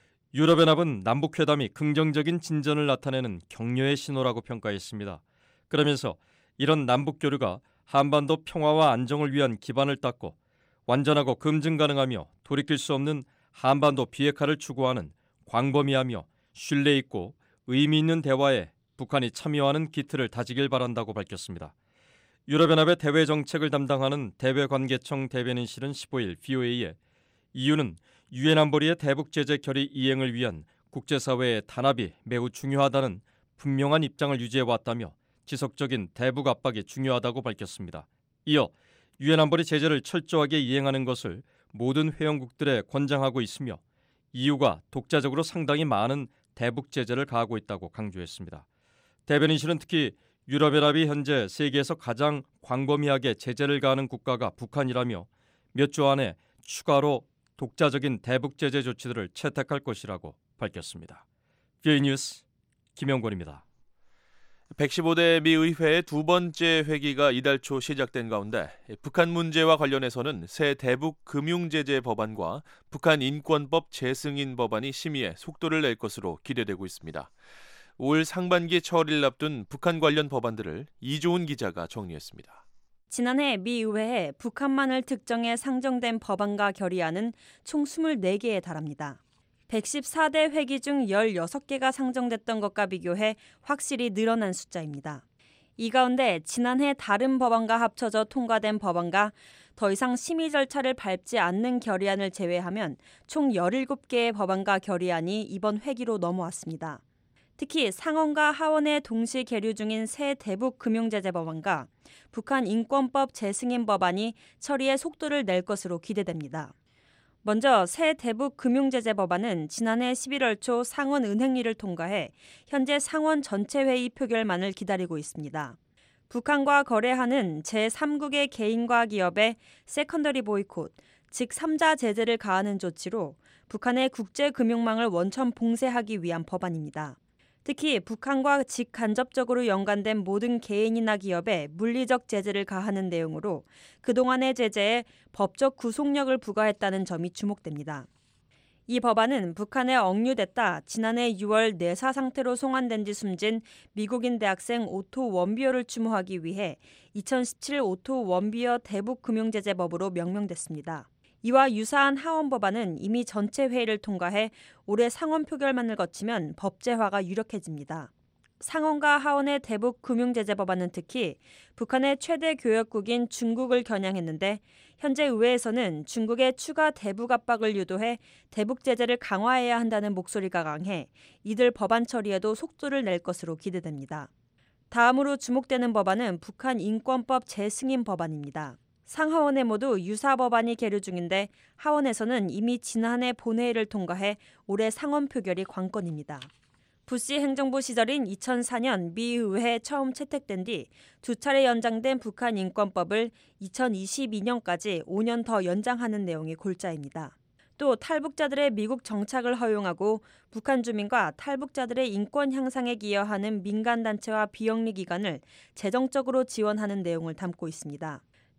E: 유럽연합은 남북회담이 긍정적인 진전을 나타내는 격려의 신호라고 평가했습니다. 그러면서 이런 남북 교류가 한반도 평화와 안정을 위한 기반을 닦고 완전하고 검증 가능하며 돌이킬 수 없는 한반도 비핵화를 추구하는 광범위하며 신뢰 있고 의미 있는 대화에 북한이 참여하는 기틀을 다지길 바란다고 밝혔습니다. 유럽연합의 대외 정책을 담당하는 대외관계청 대변인실은 15일 VOA에 EU는 유엔 안보리의 대북 제재 결의 이행을 위한 국제사회의 단합이 매우 중요하다는 분명한 입장을 유지해왔다며 지속적인 대북 압박이 중요하다고 밝혔습니다. 이어 유엔 안보리 제재를 철저하게 이행하는 것을 모든 회원국들에 권장하고 있으며 EU가 독자적으로 상당히 많은 대북 제재를 가하고 있다고 강조했습니다. 대변인실은 특히 유럽연합이 현재 세계에서 가장 광범위하게 제재를 가하는 국가가 북한이라며 몇 주 안에 추가로 독자적인 대북 제재 조치들을 채택할 것이라고 밝혔습니다. VOA 뉴스 김영권입니다.
D: 115대 미 의회의 두 번째 회기가 이달 초 시작된 가운데 북한 문제와 관련해서는 새 대북 금융제재 법안과 북한 인권법 재승인 법안이 심의에 속도를 낼 것으로 기대되고 있습니다. 올 상반기 처리를 앞둔 북한 관련 법안들을 이조은 기자가 정리했습니다.
F: 지난해 미 의회에 북한만을 특정해 상정된 법안과 결의안은 총 24개에 달합니다. 114대 회기 중 16개가 상정됐던 것과 비교해 확실히 늘어난 숫자입니다. 이 가운데 지난해 다른 법안과 합쳐져 통과된 법안과 더 이상 심의 절차를 밟지 않는 결의안을 제외하면 총 17개의 법안과 결의안이 이번 회기로 넘어왔습니다. 특히 상원과 하원에 동시 계류 중인 새 대북 금융제재 법안과 북한 인권법 재승인 법안이 처리에 속도를 낼 것으로 기대됩니다. 먼저 새 대북 금융제재 법안은 지난해 11월 초 상원 은행위를 통과해 현재 상원 전체 회의 표결만을 기다리고 있습니다. 북한과 거래하는 제3국의 개인과 기업의 세컨더리 보이콧, 즉 3자 제재를 가하는 조치로 북한의 국제금융망을 원천 봉쇄하기 위한 법안입니다. 특히 북한과 직간접적으로 연관된 모든 개인이나 기업에 물리적 제재를 가하는 내용으로 그동안의 제재에 법적 구속력을 부과했다는 점이 주목됩니다. 이 법안은 북한에 억류됐다 지난해 6월 내사 상태로 송환된 뒤 숨진 미국인 대학생 오토 원비어를 추모하기 위해 2017 오토 원비어 대북금융제재법으로 명명됐습니다. 이와 유사한 하원 법안은 이미 전체 회의를 통과해 올해 상원 표결만을 거치면 법제화가 유력해집니다. 상원과 하원의 대북 금융제재 법안은 특히 북한의 최대 교역국인 중국을 겨냥했는데 현재 의회에서는 중국의 추가 대북 압박을 유도해 대북 제재를 강화해야 한다는 목소리가 강해 이들 법안 처리에도 속도를 낼 것으로 기대됩니다. 다음으로 주목되는 법안은 북한 인권법 재승인 법안입니다. 상하원에 모두 유사 법안이 계류 중인데 하원에서는 이미 지난해 본회의를 통과해 올해 상원 표결이 관건입니다. 부시 행정부 시절인 2004년 미 의회에 처음 채택된 뒤 두 차례 연장된 북한 인권법을 2022년까지 5년 더 연장하는 내용이 골자입니다. 또 탈북자들의 미국 정착을 허용하고 북한 주민과 탈북자들의 인권 향상에 기여하는 민간단체와 비영리 기관을 재정적으로 지원하는 내용을 담고 있습니다.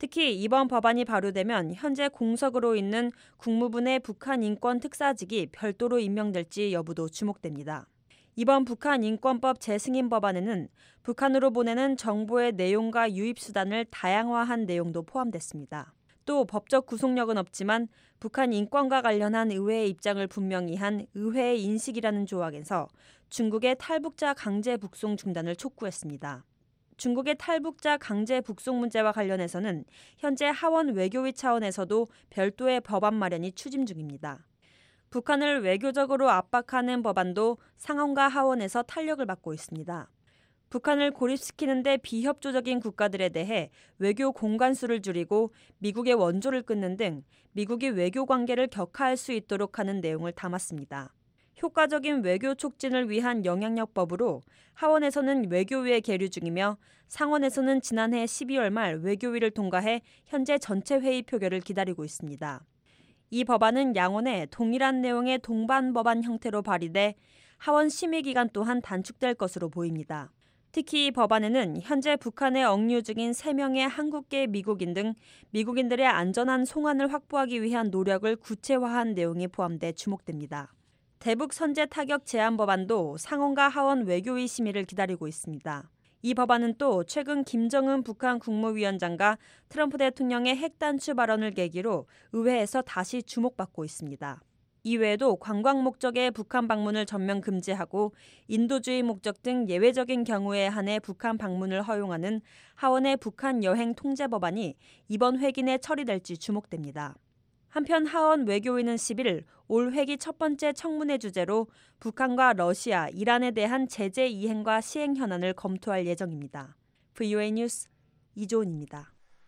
F: 특히 이번 법안이 발효되면 현재 공석으로 있는 국무부 내 북한 인권 특사직이 별도로 임명될지 여부도 주목됩니다. 이번 북한 인권법 재승인 법안에는 북한으로 보내는 정보의 내용과 유입 수단을 다양화한 내용도 포함됐습니다. 또 법적 구속력은 없지만 북한 인권과 관련한 의회의 입장을 분명히 한 의회의 인식이라는 조항에서 중국의 탈북자 강제 북송 중단을 촉구했습니다. 중국의 탈북자 강제 북송 문제와 관련해서는 현재 하원 외교위 차원에서도 별도의 법안 마련이 추진 중입니다. 북한을 외교적으로 압박하는 법안도 상원과 하원에서 탄력을 받고 있습니다. 북한을 고립시키는 데 비협조적인 국가들에 대해 외교 공간수를 줄이고 미국의 원조를 끊는 등 미국이 외교 관계를 격화할 수 있도록 하는 내용을 담았습니다. 효과적인 외교 촉진을 위한 영향력법으로 하원에서는 외교위에 계류 중이며 상원에서는 지난해 12월 말 외교위를 통과해 현재 전체 회의 표결을 기다리고 있습니다. 이 법안은 양원에 동일한 내용의 동반 법안 형태로 발의돼 하원 심의 기간 또한 단축될 것으로 보입니다. 특히 이 법안에는 현재 북한에 억류 중인 3명의 한국계 미국인 등 미국인들의 안전한 송환을 확보하기 위한 노력을 구체화한 내용이 포함돼 주목됩니다. 대북 선제 타격 제한 법안도 상원과 하원 외교위 심의를 기다리고 있습니다. 이 법안은 또 최근 김정은 북한 국무위원장과 트럼프 대통령의 핵 단추 발언을 계기로 의회에서 다시 주목받고 있습니다. 이외에도 관광 목적의 북한 방문을 전면 금지하고 인도주의 목적 등 예외적인 경우에 한해 북한 방문을 허용하는 하원의 북한 여행 통제 법안이 이번 회기 내 처리될지 주목됩니다. 한편 하원 외교위는 10일 올 회기 첫 번째 청문회 주제로 북한과 러시아, 이란에 대한 제재 이행과 시행 현안을 검토할 예정입니다. VOA 뉴스 이조은입니다.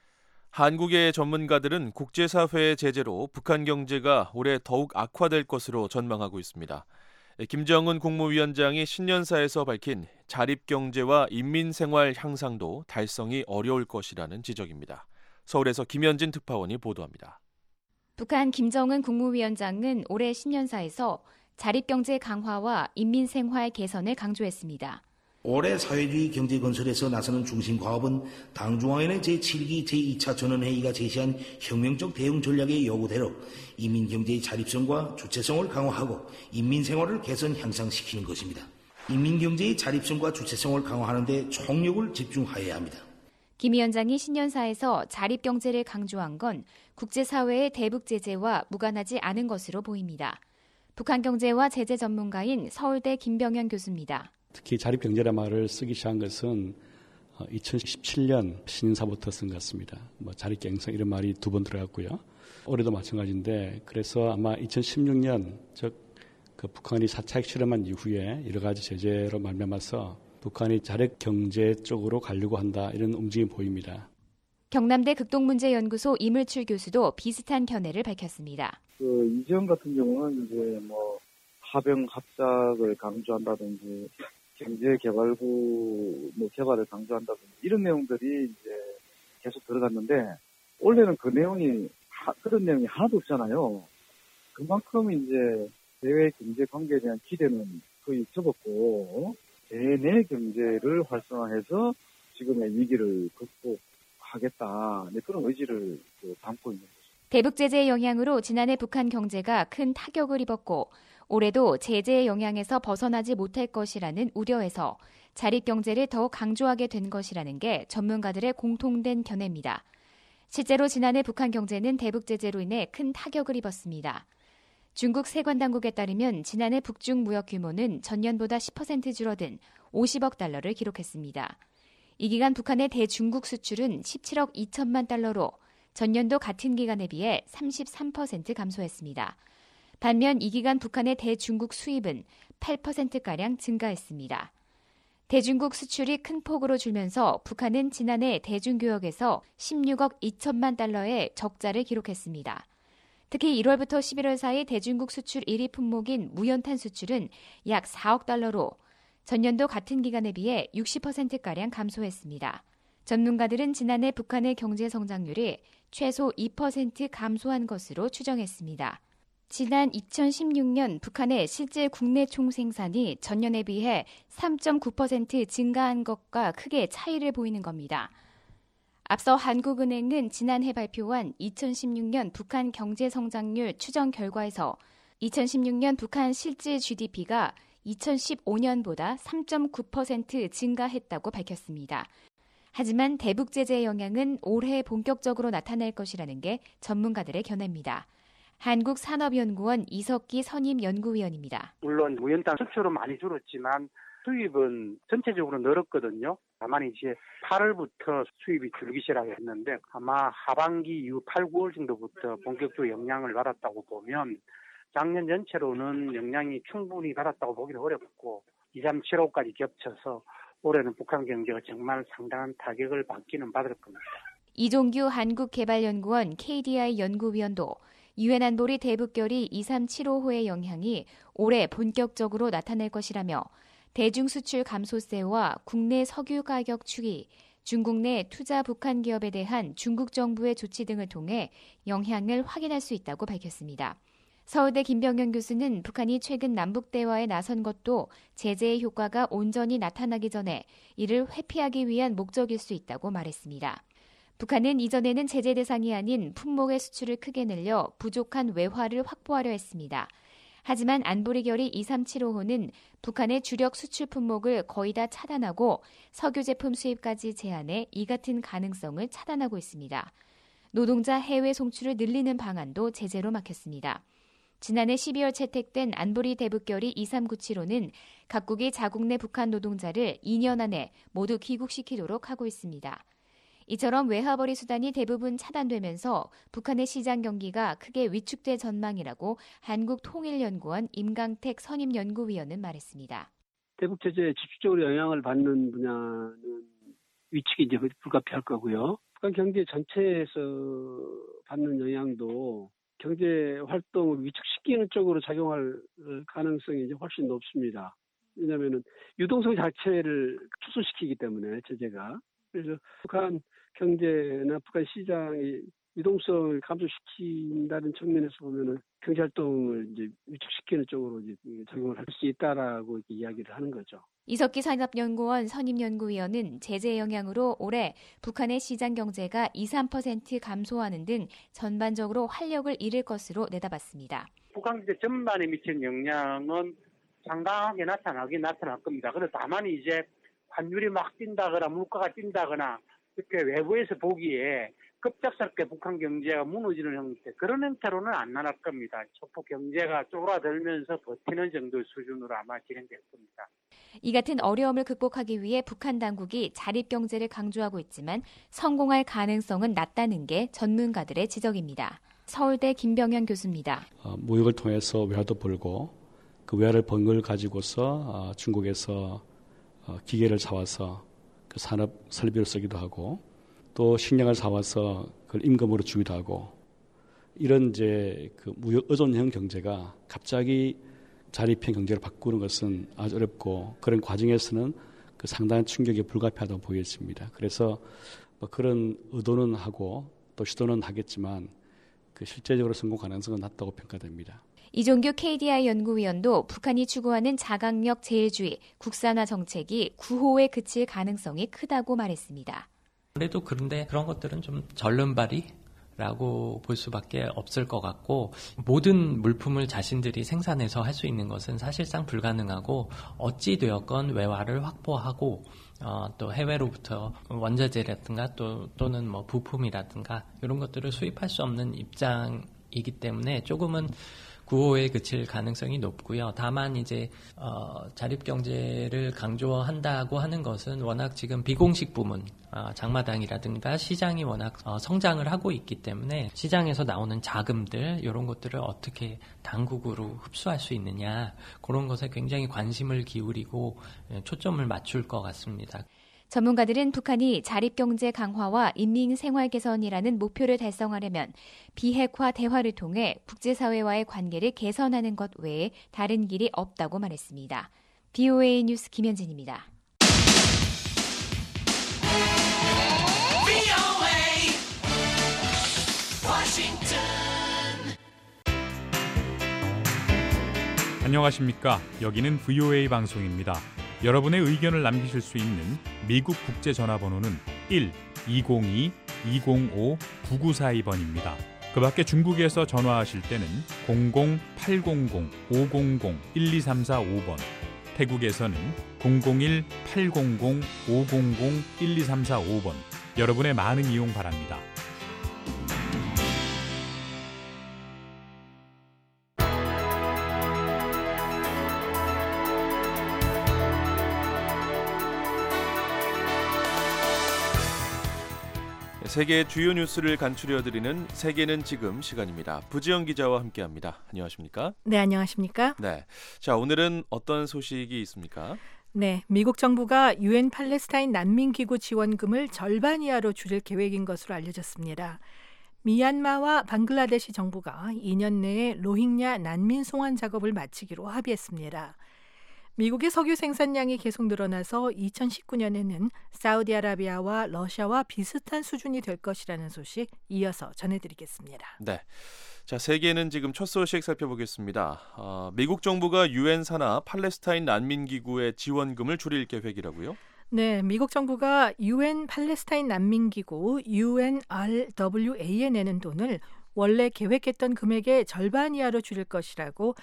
D: 한국의 전문가들은 국제사회의 제재로 북한 경제가 올해 더욱 악화될 것으로 전망하고 있습니다. 김정은 국무위원장이 신년사에서 밝힌 자립경제와 인민생활 향상도 달성이 어려울 것이라는 지적입니다. 서울에서 김현진 특파원이 보도합니다.
J: 북한 김정은 국무위원장은 올해 신년사에서 자립경제 강화와 인민생활 개선을 강조했습니다.
K: 올해 사회주의 경제 건설에서 나서는 중심 과업은 당 중앙위원회 제7기 제2차 전원회의가 제시한 혁명적 대응 전략의 요구대로 인민경제의 자립성과 주체성을 강화하고 인민생활을 개선 향상시키는 것입니다. 인민경제의 자립성과 주체성을 강화하는 데 총력을 집중하여야 합니다.
J: 김 위원장이 신년사에서 자립경제를 강조한 건 국제사회의 대북 제재와 무관하지 않은 것으로 보입니다. 북한 경제와 제재 전문가인 서울대 김병현 교수입니다.
L: 특히 자립경제라는 말을 쓰기 시작한 것은 2017년 신인사부터 쓴 것 같습니다. 자립경제 이런 말이 2번 들어갔고요. 올해도 마찬가지인데 그래서 아마 2016년 즉 북한이 4차 핵실험한 이후에 여러 가지 제재로 말미암아서 북한이 자립경제 쪽으로 가려고 한다 이런 움직임이 보입니다.
J: 경남대 극동문제연구소 이물출 교수도 비슷한 견해를 밝혔습니다.
M: 이전 같은 경우는 이제 하병 합작을 강조한다든지 경제 개발구 개발을 강조한다든지 이런 내용들이 이제 계속 들어갔는데 올해는 그런 내용이 하나도 없잖아요. 그만큼 이제 대외 경제 관계에 대한 기대는 거의 접었고 대내 경제를 활성화해서 지금의 위기를 극복하겠다 그런 의지를 담고 있는 거죠.
J: 대북 제재의 영향으로 지난해 북한 경제가 큰 타격을 입었고 올해도 제재의 영향에서 벗어나지 못할 것이라는 우려에서 자립경제를 더욱 강조하게 된 것이라는 게 전문가들의 공통된 견해입니다. 실제로 지난해 북한 경제는 대북 제재로 인해 큰 타격을 입었습니다. 중국 세관당국에 따르면 지난해 북중 무역 규모는 전년보다 10% 줄어든 50억 달러를 기록했습니다. 이 기간 북한의 대중국 수출은 17억 2천만 달러로 전년도 같은 기간에 비해 33% 감소했습니다. 반면 이 기간 북한의 대중국 수입은 8%가량 증가했습니다. 대중국 수출이 큰 폭으로 줄면서 북한은 지난해 대중교역에서 16억 2천만 달러의 적자를 기록했습니다. 특히 1월부터 11월 사이 대중국 수출 1위 품목인 무연탄 수출은 약 4억 달러로 전년도 같은 기간에 비해 60%가량 감소했습니다. 전문가들은 지난해 북한의 경제 성장률이 최소 2% 감소한 것으로 추정했습니다. 지난 2016년 북한의 실제 국내 총생산이 전년에 비해 3.9% 증가한 것과 크게 차이를 보이는 겁니다. 앞서 한국은행은 지난해 발표한 2016년 북한 경제 성장률 추정 결과에서 2016년 북한 실질 GDP가 2015년보다 3.9% 증가했다고 밝혔습니다. 하지만 대북 제재의 영향은 올해 본격적으로 나타날 것이라는 게 전문가들의 견해입니다. 한국산업연구원 이석기 선임연구위원입니다.
N: 물론 무연탄 수출은 많이 줄었지만 수입은 전체적으로 늘었거든요. 다만 이제 8월부터 수입이 줄기 시작했는데 아마 하반기 이후 8, 9월 정도부터 본격적으로 영향을 받았다고 보면 작년 전체로는 영향이 충분히 받았다고 보기는 어렵고 2, 3, 7호까지 겹쳐서 올해는 북한 경제가 정말 상당한 타격을 받기는 받을 겁니다.
J: 이종규 한국개발연구원 KDI 연구위원도 유엔 안보리 대북결의 237호호의 영향이 올해 본격적으로 나타날 것이라며 대중수출 감소세와 국내 석유 가격 추이, 중국 내 투자 북한 기업에 대한 중국 정부의 조치 등을 통해 영향을 확인할 수 있다고 밝혔습니다. 서울대 김병현 교수는 북한이 최근 남북 대화에 나선 것도 제재의 효과가 온전히 나타나기 전에 이를 회피하기 위한 목적일 수 있다고 말했습니다. 북한은 이전에는 제재 대상이 아닌 품목의 수출을 크게 늘려 부족한 외화를 확보하려 했습니다. 하지만 안보리 결의 2375호는 북한의 주력 수출 품목을 거의 다 차단하고 석유 제품 수입까지 제한해 이 같은 가능성을 차단하고 있습니다. 노동자 해외 송출을 늘리는 방안도 제재로 막혔습니다. 지난해 12월 채택된 안보리 대북결의 2397호는 각국이 자국 내 북한 노동자를 2년 안에 모두 귀국시키도록 하고 있습니다. 이처럼 외화벌이 수단이 대부분 차단되면서 북한의 시장 경기가 크게 위축될 전망이라고 한국통일연구원 임강택 선임연구위원은 말했습니다.
O: 대북 제재에 직접적으로 영향을 받는 분야는 위축이 이제 불가피할 거고요. 북한 경제 전체에서 받는 영향도 경제 활동을 위축시키는 쪽으로 작용할 가능성이 이제 훨씬 높습니다. 왜냐하면 유동성 자체를 축소시키기 때문에 제재가. 그래서 북한 경제나 북한 시장이 유동성을 감소시킨다는 측면에서 보면은 경제 활동을 이제 위축시키는 쪽으로 이제 작용을 할 수 있다라고 이렇게 이야기를 하는 거죠.
J: 이석기 산업연구원 선임연구위원은 제재의 영향으로 올해 북한의 시장 경제가 2, 3% 감소하는 등 전반적으로 활력을 잃을 것으로 내다봤습니다.
N: 북한 경제 전반에 미친 영향은 상당하게 나타날 겁니다. 그런데 다만 이제 환율이 막 뛴다거나 물가가 뛴다거나 이렇게 외부에서 보기에 급작스럽게 북한 경제가 무너지는 형태, 그런 형태로는 안 나갈 겁니다. 소폭 경제가 쪼그라들면서 버티는 정도의 수준으로 아마 진행될 겁니다.
J: 이 같은 어려움을 극복하기 위해 북한 당국이 자립경제를 강조하고 있지만 성공할 가능성은 낮다는 게 전문가들의 지적입니다. 서울대 김병현 교수입니다.
L: 무역을 통해서 외화도 벌고 그 외화를 번 걸 가지고서 중국에서 기계를 사와서 그 산업 설비로 쓰기도 하고 또 식량을 사와서 그걸 임금으로 주기도 하고 이런 이제 그 무역 의존형 경제가 갑자기 자립형 경제로 바꾸는 것은 아주 어렵고 그런 과정에서는 그 상당한 충격이 불가피하다고 보여집니다. 그래서 뭐 그런 의도는 하고 또 시도는 하겠지만 그 실제적으로 성공 가능성은 낮다고 평가됩니다.
J: 이종규 KDI 연구위원도 북한이 추구하는 자강력 제일주의, 국산화 정책이 구호에 그칠 가능성이 크다고 말했습니다.
P: 그래도 그런데 그런 것들은 좀 절름발이라고 볼 수밖에 없을 것 같고 모든 물품을 자신들이 생산해서 할 수 있는 것은 사실상 불가능하고 어찌 되었건 외화를 확보하고 또 해외로부터 원자재라든가 또는 뭐 부품이라든가 이런 것들을 수입할 수 없는 입장이기 때문에 조금은 구호에 그칠 가능성이 높고요. 다만 이제 자립경제를 강조한다고 하는 것은 워낙 지금 비공식 부문, 장마당이라든가 시장이 워낙 성장을 하고 있기 때문에 시장에서 나오는 자금들 이런 것들을 어떻게 당국으로 흡수할 수 있느냐 그런 것에 굉장히 관심을 기울이고 초점을 맞출 것 같습니다.
J: 전문가들은 북한이 자립경제 강화와 인민생활 개선이라는 목표를 달성하려면 비핵화 대화를 통해 국제사회와의 관계를 개선하는 것 외에 다른 길이 없다고 말했습니다. BOA 뉴스 김현진입니다.
Q: 안녕하십니까. 여기는 VOA 방송입니다. 여러분의 의견을 남기실 수 있는 미국 국제 전화번호는 202-205-9942번입니다. 그 밖에 중국에서 전화하실 때는 00-800-500-1234-5번, 태국에서는 001-800-500-1234-5번, 여러분의 많은 이용 바랍니다.
D: 세계의 주요 뉴스를 간추려드리는 세계는 지금 시간입니다. 부지영 기자와 함께합니다. 안녕하십니까?
R: 네, 안녕하십니까?
D: 네, 자 오늘은 어떤 소식이 있습니까?
R: 네, 미국 정부가 유엔 팔레스타인 난민기구 지원금을 절반 이하로 줄일 계획인 것으로 알려졌습니다. 미얀마와 방글라데시 정부가 2년 내에 로힝야 난민 송환 작업을 마치기로 합의했습니다. 미국의 석유 생산량이 계속 늘어나서 2019년에는 사우디아라비아와 러시아와 비슷한 수준이 될 것이라는 소식 이어서 전해드리겠습니다.
D: 네, 자 세계는 지금 첫 소식 살펴보겠습니다. 미국 정부가 유엔 산하 팔레스타인 난민기구의 지원금을 줄일 계획이라고요?
R: 네, 미국 정부가 유엔 팔레스타인 난민기구 UNRWA에 내는 돈을 원래 계획했던 금액의 절반 이하로 줄일 것이라고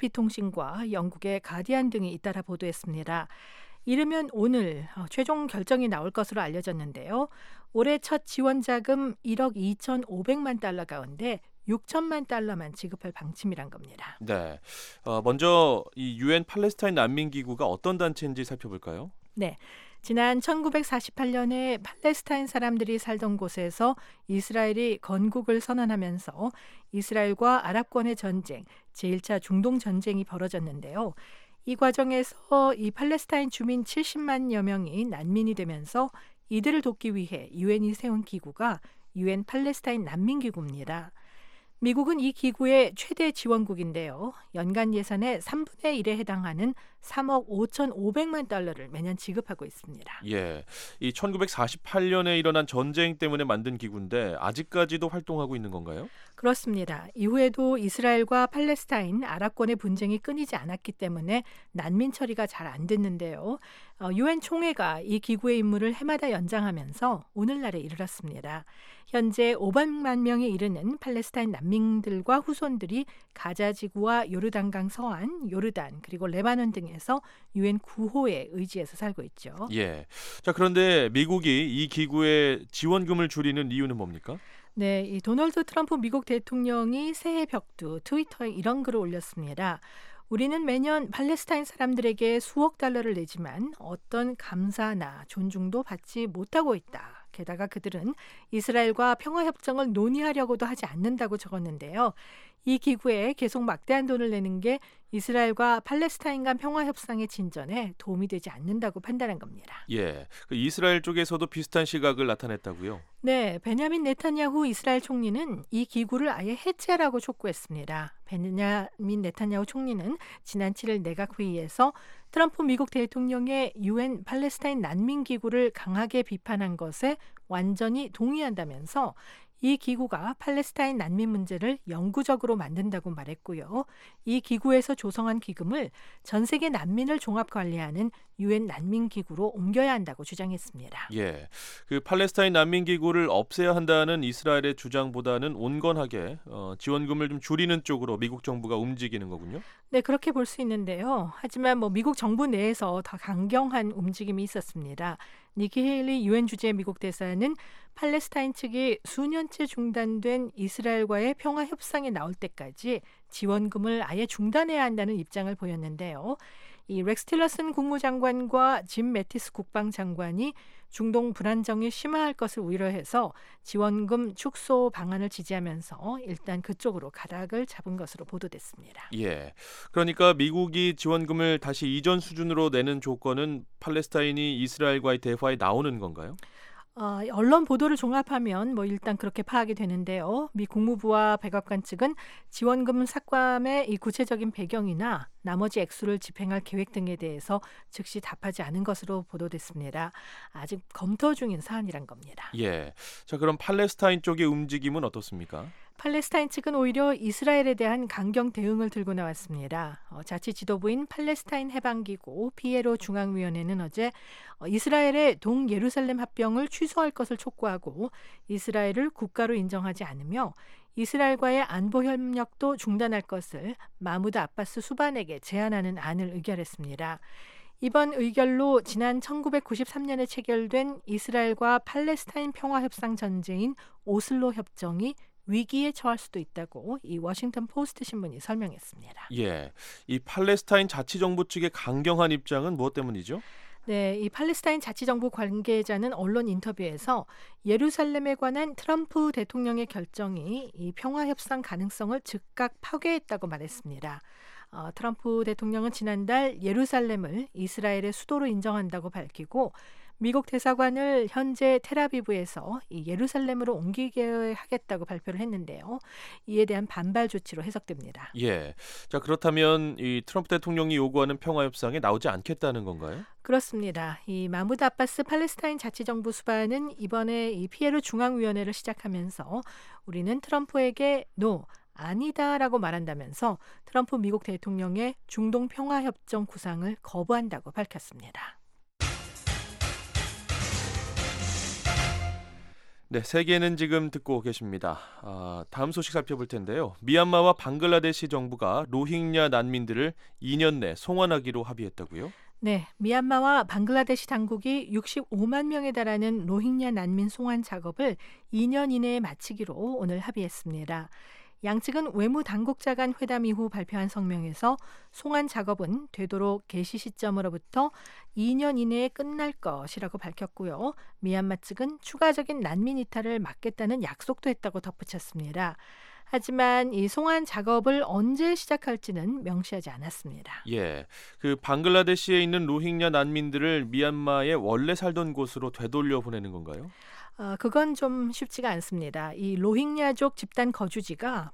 R: AP통신과 영국의 가디안 등이 잇따라 보도했습니다. 이르면 오늘 최종 결정이 나올 것으로 알려졌는데요. 올해 첫 지원 자금 1억 2,500만 달러 가운데 6천만 달러만 지급할 방침이란 겁니다.
D: 네, 먼저 이 유엔 팔레스타인 난민기구가 어떤 단체인지 살펴볼까요?
R: 네. 지난 1948년에 팔레스타인 사람들이 살던 곳에서 이스라엘이 건국을 선언하면서 이스라엘과 아랍권의 전쟁, 제1차 중동 전쟁이 벌어졌는데요. 이 과정에서 이 팔레스타인 주민 70만여 명이 난민이 되면서 이들을 돕기 위해 유엔이 세운 기구가 유엔 팔레스타인 난민기구입니다. 미국은 이 기구의 최대 지원국인데요. 연간 예산의 3분의 1에 해당하는 3억 5,500만 달러를 매년 지급하고 있습니다.
D: 예, 이 1948년에 일어난 전쟁 때문에 만든 기구인데 아직까지도 활동하고 있는 건가요?
R: 그렇습니다. 이후에도 이스라엘과 팔레스타인, 아랍권의 분쟁이 끊이지 않았기 때문에 난민 처리가 잘 안 됐는데요. 유엔 총회가 이 기구의 임무를 해마다 연장하면서 오늘날에 이르렀습니다. 현재 500만 명에 이르는 팔레스타인 난민들과 후손들이 가자 지구와 요르단강 서안, 요르단 그리고 레바논 등에서 유엔 구호에 의지해서 살고 있죠.
D: 예. 자, 그런데 미국이 이 기구의 지원금을 줄이는 이유는 뭡니까?
R: 네, 이 도널드 트럼프 미국 대통령이 새해 벽두 트위터에 이런 글을 올렸습니다. 우리는 매년 팔레스타인 사람들에게 수억 달러를 내지만 어떤 감사나 존중도 받지 못하고 있다. 게다가 그들은 이스라엘과 평화협정을 논의하려고도 하지 않는다고 적었는데요. 이 기구에 계속 막대한 돈을 내는 게 이스라엘과 팔레스타인 간 평화협상의 진전에 도움이 되지 않는다고 판단한 겁니다.
D: 예, 그 이스라엘 쪽에서도 비슷한 시각을 나타냈다고요?
R: 네, 베냐민 네탄야후 이스라엘 총리는 이 기구를 아예 해체하라고 촉구했습니다. 베냐민 네탄야후 총리는 지난 7일 내각회의에서 트럼프 미국 대통령의 유엔 팔레스타인 난민기구를 강하게 비판한 것에 완전히 동의한다면서 이 기구가 팔레스타인 난민 문제를 영구적으로 만든다고 말했고요. 이 기구에서 조성한 기금을 전 세계 난민을 종합 관리하는 유엔 난민기구로 옮겨야 한다고 주장했습니다.
D: 예, 그 팔레스타인 난민기구를 없애야 한다는 이스라엘의 주장보다는 온건하게 지원금을 좀 줄이는 쪽으로 미국 정부가 움직이는 거군요.
R: 네, 그렇게 볼 수 있는데요. 하지만 미국 정부 내에서 더 강경한 움직임이 있었습니다. 니키 헤일리 유엔 주재 미국 대사는 팔레스타인 측이 수년째 중단된 이스라엘과의 평화 협상에 나올 때까지 지원금을 아예 중단해야 한다는 입장을 보였는데요. 이 렉스 틸러슨 국무장관과 짐 매티스 국방장관이 중동 불안정이 심화할 것을 우려해서 지원금 축소 방안을 지지하면서 일단 그쪽으로 가닥을 잡은 것으로 보도됐습니다.
D: 예, 그러니까 미국이 지원금을 다시 이전 수준으로 내는 조건은 팔레스타인이 이스라엘과의 대화에 나오는 건가요?
R: 언론 보도를 종합하면 일단 그렇게 파악이 되는데요. 미 국무부와 백악관 측은 지원금 삭감의 이 구체적인 배경이나 나머지 액수를 집행할 계획 등에 대해서 즉시 답하지 않은 것으로 보도됐습니다. 아직 검토 중인 사안이란 겁니다.
D: 예, 자 그럼 팔레스타인 쪽의 움직임은 어떻습니까?
R: 팔레스타인 측은 오히려 이스라엘에 대한 강경 대응을 들고 나왔습니다. 자치 지도부인 팔레스타인 해방기구 피에로 중앙위원회는 어제 이스라엘의 동예루살렘 합병을 취소할 것을 촉구하고 이스라엘을 국가로 인정하지 않으며 이스라엘과의 안보 협력도 중단할 것을 마무드 아바스 수반에게 제안하는 안을 의결했습니다. 이번 의결로 지난 1993년에 체결된 이스라엘과 팔레스타인 평화협상 전제인 오슬로 협정이 위기에 처할 수도 있다고 이 워싱턴 포스트 신문이 설명했습니다.
D: 예, 이 팔레스타인 자치정부 측의 강경한 입장은 무엇 때문이죠?
R: 네, 이 팔레스타인 자치정부 관계자는 언론 인터뷰에서 예루살렘에 관한 트럼프 대통령의 결정이 이 평화협상 가능성을 즉각 파괴했다고 말했습니다. 트럼프 대통령은 지난달 예루살렘을 이스라엘의 수도로 인정한다고 밝히고 미국 대사관을 현재 텔아비브에서 이 예루살렘으로 옮기게 하겠다고 발표를 했는데요. 이에 대한 반발 조치로 해석됩니다.
D: 예, 자 그렇다면 이 트럼프 대통령이 요구하는 평화협상에 나오지 않겠다는 건가요?
R: 그렇습니다. 이 마무드 아바스 팔레스타인 자치정부 수반은 이번에 이 피에로 중앙위원회를 시작하면서 우리는 트럼프에게 아니다라고 말한다면서 트럼프 미국 대통령의 중동 평화협정 구상을 거부한다고 밝혔습니다.
D: 네, 세계는 지금 듣고 계십니다. 다음 소식 살펴볼 텐데요. 미얀마와 방글라데시 정부가 로힝야 난민들을 2년 내 송환하기로 합의했다고요?
R: 네, 미얀마와 방글라데시 당국이 65만 명에 달하는 로힝야 난민 송환 작업을 2년 이내에 마치기로 오늘 합의했습니다. 양측은 외무 당국자 간 회담 이후 발표한 성명에서 송환 작업은 되도록 개시 시점으로부터 2년 이내에 끝날 것이라고 밝혔고요. 미얀마 측은 추가적인 난민 이탈을 막겠다는 약속도 했다고 덧붙였습니다. 하지만 이 송환 작업을 언제 시작할지는 명시하지 않았습니다.
D: 예, 그 방글라데시에 있는 로힝야 난민들을 미얀마의 원래 살던 곳으로 되돌려 보내는 건가요?
R: 그건 좀 쉽지가 않습니다. 이 로힝야족 집단 거주지가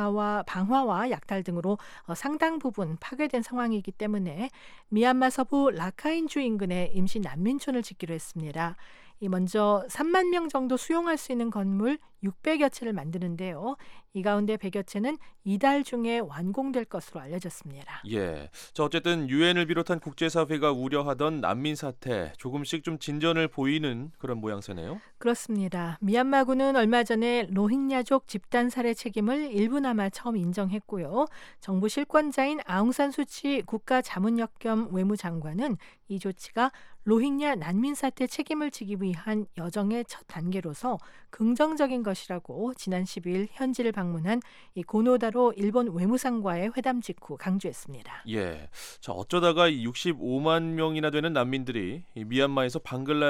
R: 방화와 약탈 등으로 상당 부분 파괴된 상황이기 때문에 미얀마 서부 라카인주 인근에 임시 난민촌을 짓기로 했습니다. 먼저 3만 명 정도 수용할 수 있는 건물 600여 채를 만드는데요. 이 가운데 100여 채는 이달 중에 완공될 것으로 알려졌습니다.
D: 예, 자 어쨌든 유엔을 비롯한 국제사회가 우려하던 난민 사태 조금씩 좀 진전을 보이는 그런 모양새네요.
R: 그렇습니다. 미얀마군은 얼마 전에 로힝야족 집단 살해 책임을 일부나마 처음 인정했고요. 정부 실권자인 아웅산 수치 국가자문역 겸 외무장관은 이 조치가 로힝야 난민 사태 책임을 지기 위한 여정의 첫 단계로서 긍정적인 것이라고 지난 12일 현지를 방문한 이 고노다로 일본 외무상과의 회담 직후 강조했습니다.
D: 예, 자 어쩌다가 65만 명이나 되는 난민들이 미얀마에서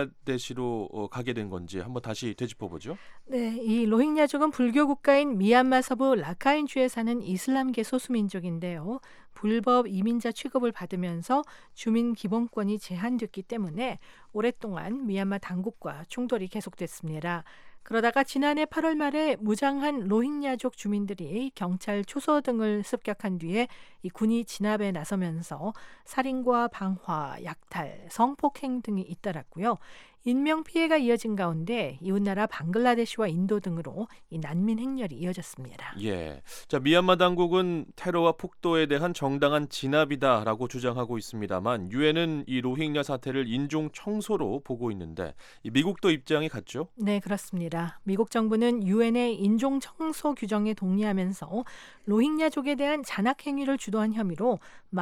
D: 방글라데시로 가게 된 건지 한번 다시 되짚어보죠.
R: 네, 이 로힝야족은 불교 국가인 미얀마 서부 라카인주에 사는 이슬람계 소수민족인데요. 불법 이민자 취급을 받으면서 주민 기본권이 제한됐기 때문에 오랫동안 미얀마 당국과 충돌이 계속됐습니다. 그러다가 지난해 8월 말에 무장한 로힝야족 주민들이 경찰 초소 등을 습격한 뒤에 이 군이 진압에 나서면서 살인과 방화, 약탈, 성폭행 등이 잇따랐고요. 인명 피해가 이어진 가운데 이웃나라 방글라데시와 인도 등으로 이 난민 행렬이 이어졌습니다.
D: 예, 자 미얀마 당국은 테러와 폭도에 대한 정당한 진압이다라고 주장하고 있습니다만 유엔은 이 로힝야 사태를 인종 청소로 보고 있는데 이 미국도 입장이 같죠?
R: 네, 그렇습니다. 미국 정부는 유엔의 인종 청소 규정에 동의하면서 로힝야족에 대한 잔악 행위를 주도한 혐의로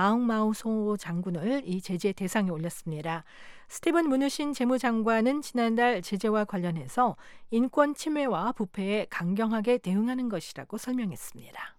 R: 마웅마우소 장군을 이 제재 대상에 올렸습니다. 스티븐 무누신 재무장관은 지난달 제재와 관련해서 인권 침해와 부패에 강경하게 대응하는 것이라고 설명했습니다.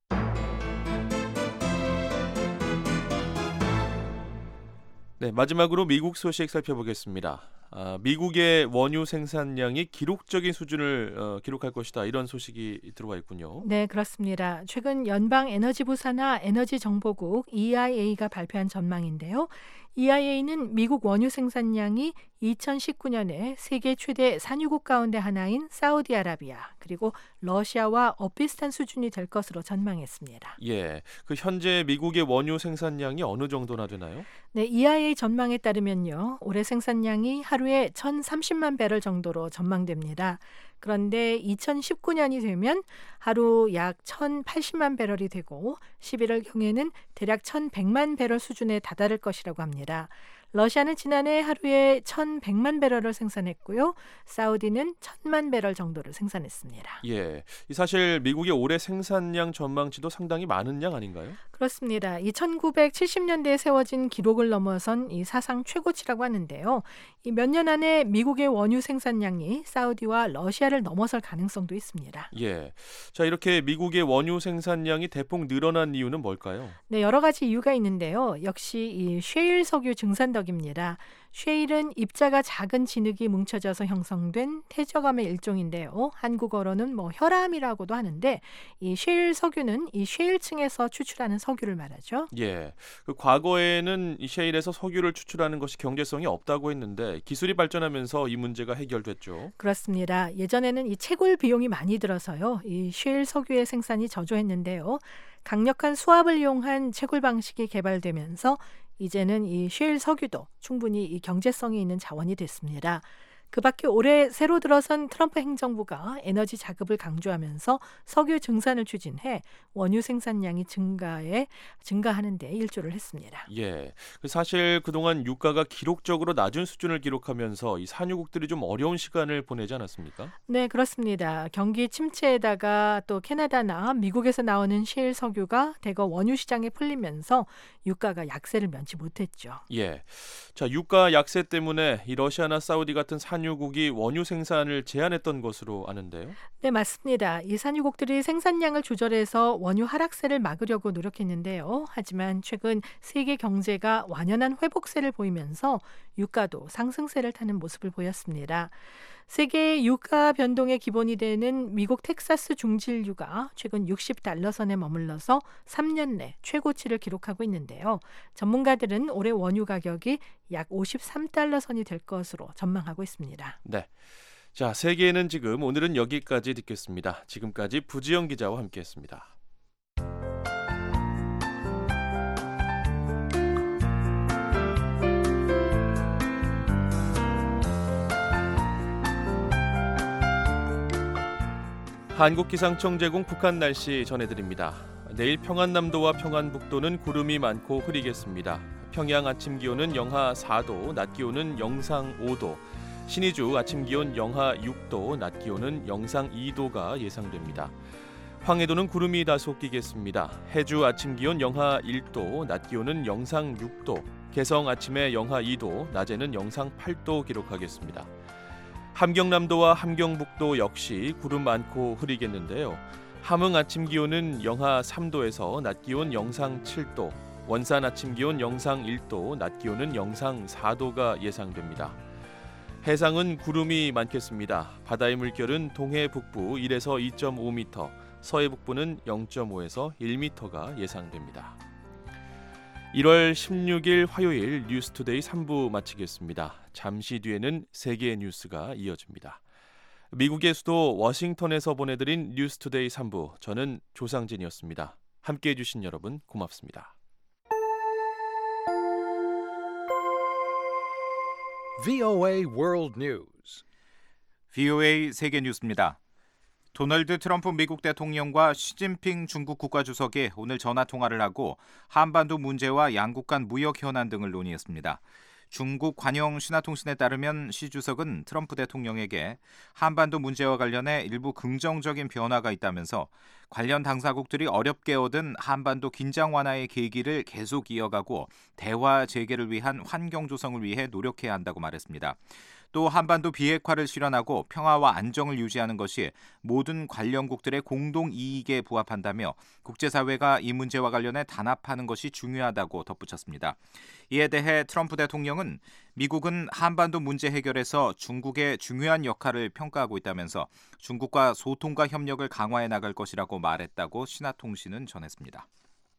D: 네, 마지막으로 미국 소식 살펴보겠습니다. 미국의 원유 생산량이 기록적인 수준을 기록할 것이다. 이런 소식이 들어와 있군요.
R: 네, 그렇습니다. 최근 연방에너지부 산하 에너지정보국 EIA가 발표한 전망인데요. EIA는 미국 원유 생산량이 2019년에 세계 최대 산유국 가운데 하나인 사우디아라비아 그리고 러시아와 엇비슷한 수준이 될 것으로 전망했습니다.
D: 예, 그 현재 미국의 원유 생산량이 어느 정도나 되나요?
R: 네, EIA 전망에 따르면요. 올해 생산량이 하루에 1,030만 배럴 정도로 전망됩니다. 그런데 2019년이 되면 하루 약 1,080만 배럴이 되고 11월경에는 대략 1,100만 배럴 수준에 다다를 것이라고 합니다. 러시아는 지난해 하루에 1,100만 배럴을 생산했고요. 사우디는 1,000만 배럴 정도를 생산했습니다.
D: 예, 사실 미국의 올해 생산량 전망치도 상당히 많은 양 아닌가요?
R: 그렇습니다. 이 1970년대에 세워진 기록을 넘어선 이 사상 최고치라고 하는데요. 이 몇 년 안에 미국의 원유 생산량이 사우디와 러시아를 넘어설 가능성도 있습니다.
D: 예, 자 이렇게 미국의 원유 생산량이 대폭 늘어난 이유는 뭘까요?
R: 네, 여러 가지 이유가 있는데요. 역시 이 쉐일 석유 증산덕입니다. 쉐일은 입자가 작은 진흙이 뭉쳐져서 형성된 퇴적암의 일종인데요. 한국어로는 혈암이라고도 하는데 이 쉐일 석유는 이 쉐일층에서 추출하는 석유를 말하죠.
D: 예, 그 과거에는 이 쉐일에서 석유를 추출하는 것이 경제성이 없다고 했는데 기술이 발전하면서 이 문제가 해결됐죠.
R: 그렇습니다. 예전에는 이 채굴 비용이 많이 들어서요. 이 쉐일 석유의 생산이 저조했는데요. 강력한 수압을 이용한 채굴 방식이 개발되면서 이제는 이 쉐일 석유도 충분히 이 경제성이 있는 자원이 됐습니다. 그 밖에 올해 새로 들어선 트럼프 행정부가 에너지 자급을 강조하면서 석유 증산을 추진해 원유 생산량이 증가하는 데 일조를 했습니다.
D: 예, 사실 그동안 유가가 기록적으로 낮은 수준을 기록하면서 이 산유국들이 좀 어려운 시간을 보내지 않았습니까?
R: 네, 그렇습니다. 경기 침체에다가 또 캐나다나 미국에서 나오는 셰일 석유가 대거 원유 시장에 풀리면서 유가가 약세를 면치 못했죠.
D: 예, 자 유가 약세 때문에 이 러시아나 사우디 같은 산유국이 원유 생산을 제한했던 것으로 아는데요.
R: 네, 맞습니다. 이 산유국들이 생산량을 조절해서 원유 하락세를 막으려고 노력했는데요. 하지만 최근 세계 경제가 완연한 회복세를 보이면서 유가도 상승세를 타는 모습을 보였습니다. 세계 유가 변동의 기본이 되는 미국 텍사스 중진유가 최근 60달러 선에 머물러서 3년 내 최고치를 기록하고 있는데요. 전문가들은 올해 원유 가격이 약 53달러 선이 될 것으로 전망하고 있습니다.
D: 네, 자 세계는 지금 오늘은 여기까지 듣겠습니다. 지금까지 부지영 기자와 함께했습니다. 한국기상청 제공 북한 날씨 전해드립니다. 내일 평안남도와 평안북도는 구름이 많고 흐리겠습니다. 평양 아침 기온은 영하 4도, 낮 기온은 영상 5도, 신의주 아침 기온 영하 6도, 낮 기온은 영상 2도가 예상됩니다. 황해도는 구름이 다소 끼겠습니다. 해주 아침 기온 영하 1도, 낮 기온은 영상 6도, 개성 아침에 영하 2도, 낮에는 영상 8도 기록하겠습니다. 함경남도와 함경북도 역시 구름 많고 흐리겠는데요. 함흥 아침 기온은 영하 3도에서 낮 기온 영상 7도, 원산 아침 기온 영상 1도, 낮 기온은 영상 4도가 예상됩니다. 해상은 구름이 많겠습니다. 바다의 물결은 동해 북부 1에서 2.5m, 서해 북부는 0.5에서 1m가 예상됩니다. 1월 16일 화요일 뉴스투데이 3부 마치겠습니다. 잠시 뒤에는 세계 뉴스가 이어집니다. 미국의 수도 워싱턴에서 보내드린 뉴스투데이 3부, 저는 조상진이었습니다. 함께해 주신 여러분 고맙습니다.
A: VOA World News.
B: VOA 세계 뉴스입니다. 도널드 트럼프 미국 대통령과 시진핑 중국 국가주석이 오늘 전화 통화를 하고 한반도 문제와 양국 간 무역 현안 등을 논의했습니다. 중국 관영 신화통신에 따르면 시 주석은 트럼프 대통령에게 한반도 문제와 관련해 일부 긍정적인 변화가 있다면서 관련 당사국들이 어렵게 얻은 한반도 긴장 완화의 계기를 계속 이어가고 대화 재개를 위한 환경 조성을 위해 노력해야 한다고 말했습니다. 또 한반도 비핵화를 실현하고 평화와 안정을 유지하는 것이 모든 관련국들의 공동 이익에 부합한다며 국제사회가 이 문제와 관련해 단합하는 것이 중요하다고 덧붙였습니다. 이에 대해 트럼프 대통령은 미국은 한반도 문제 해결에서 중국의 중요한 역할을 평가하고 있다면서 중국과 소통과 협력을 강화해 나갈 것이라고 말했다고 신화통신은 전했습니다.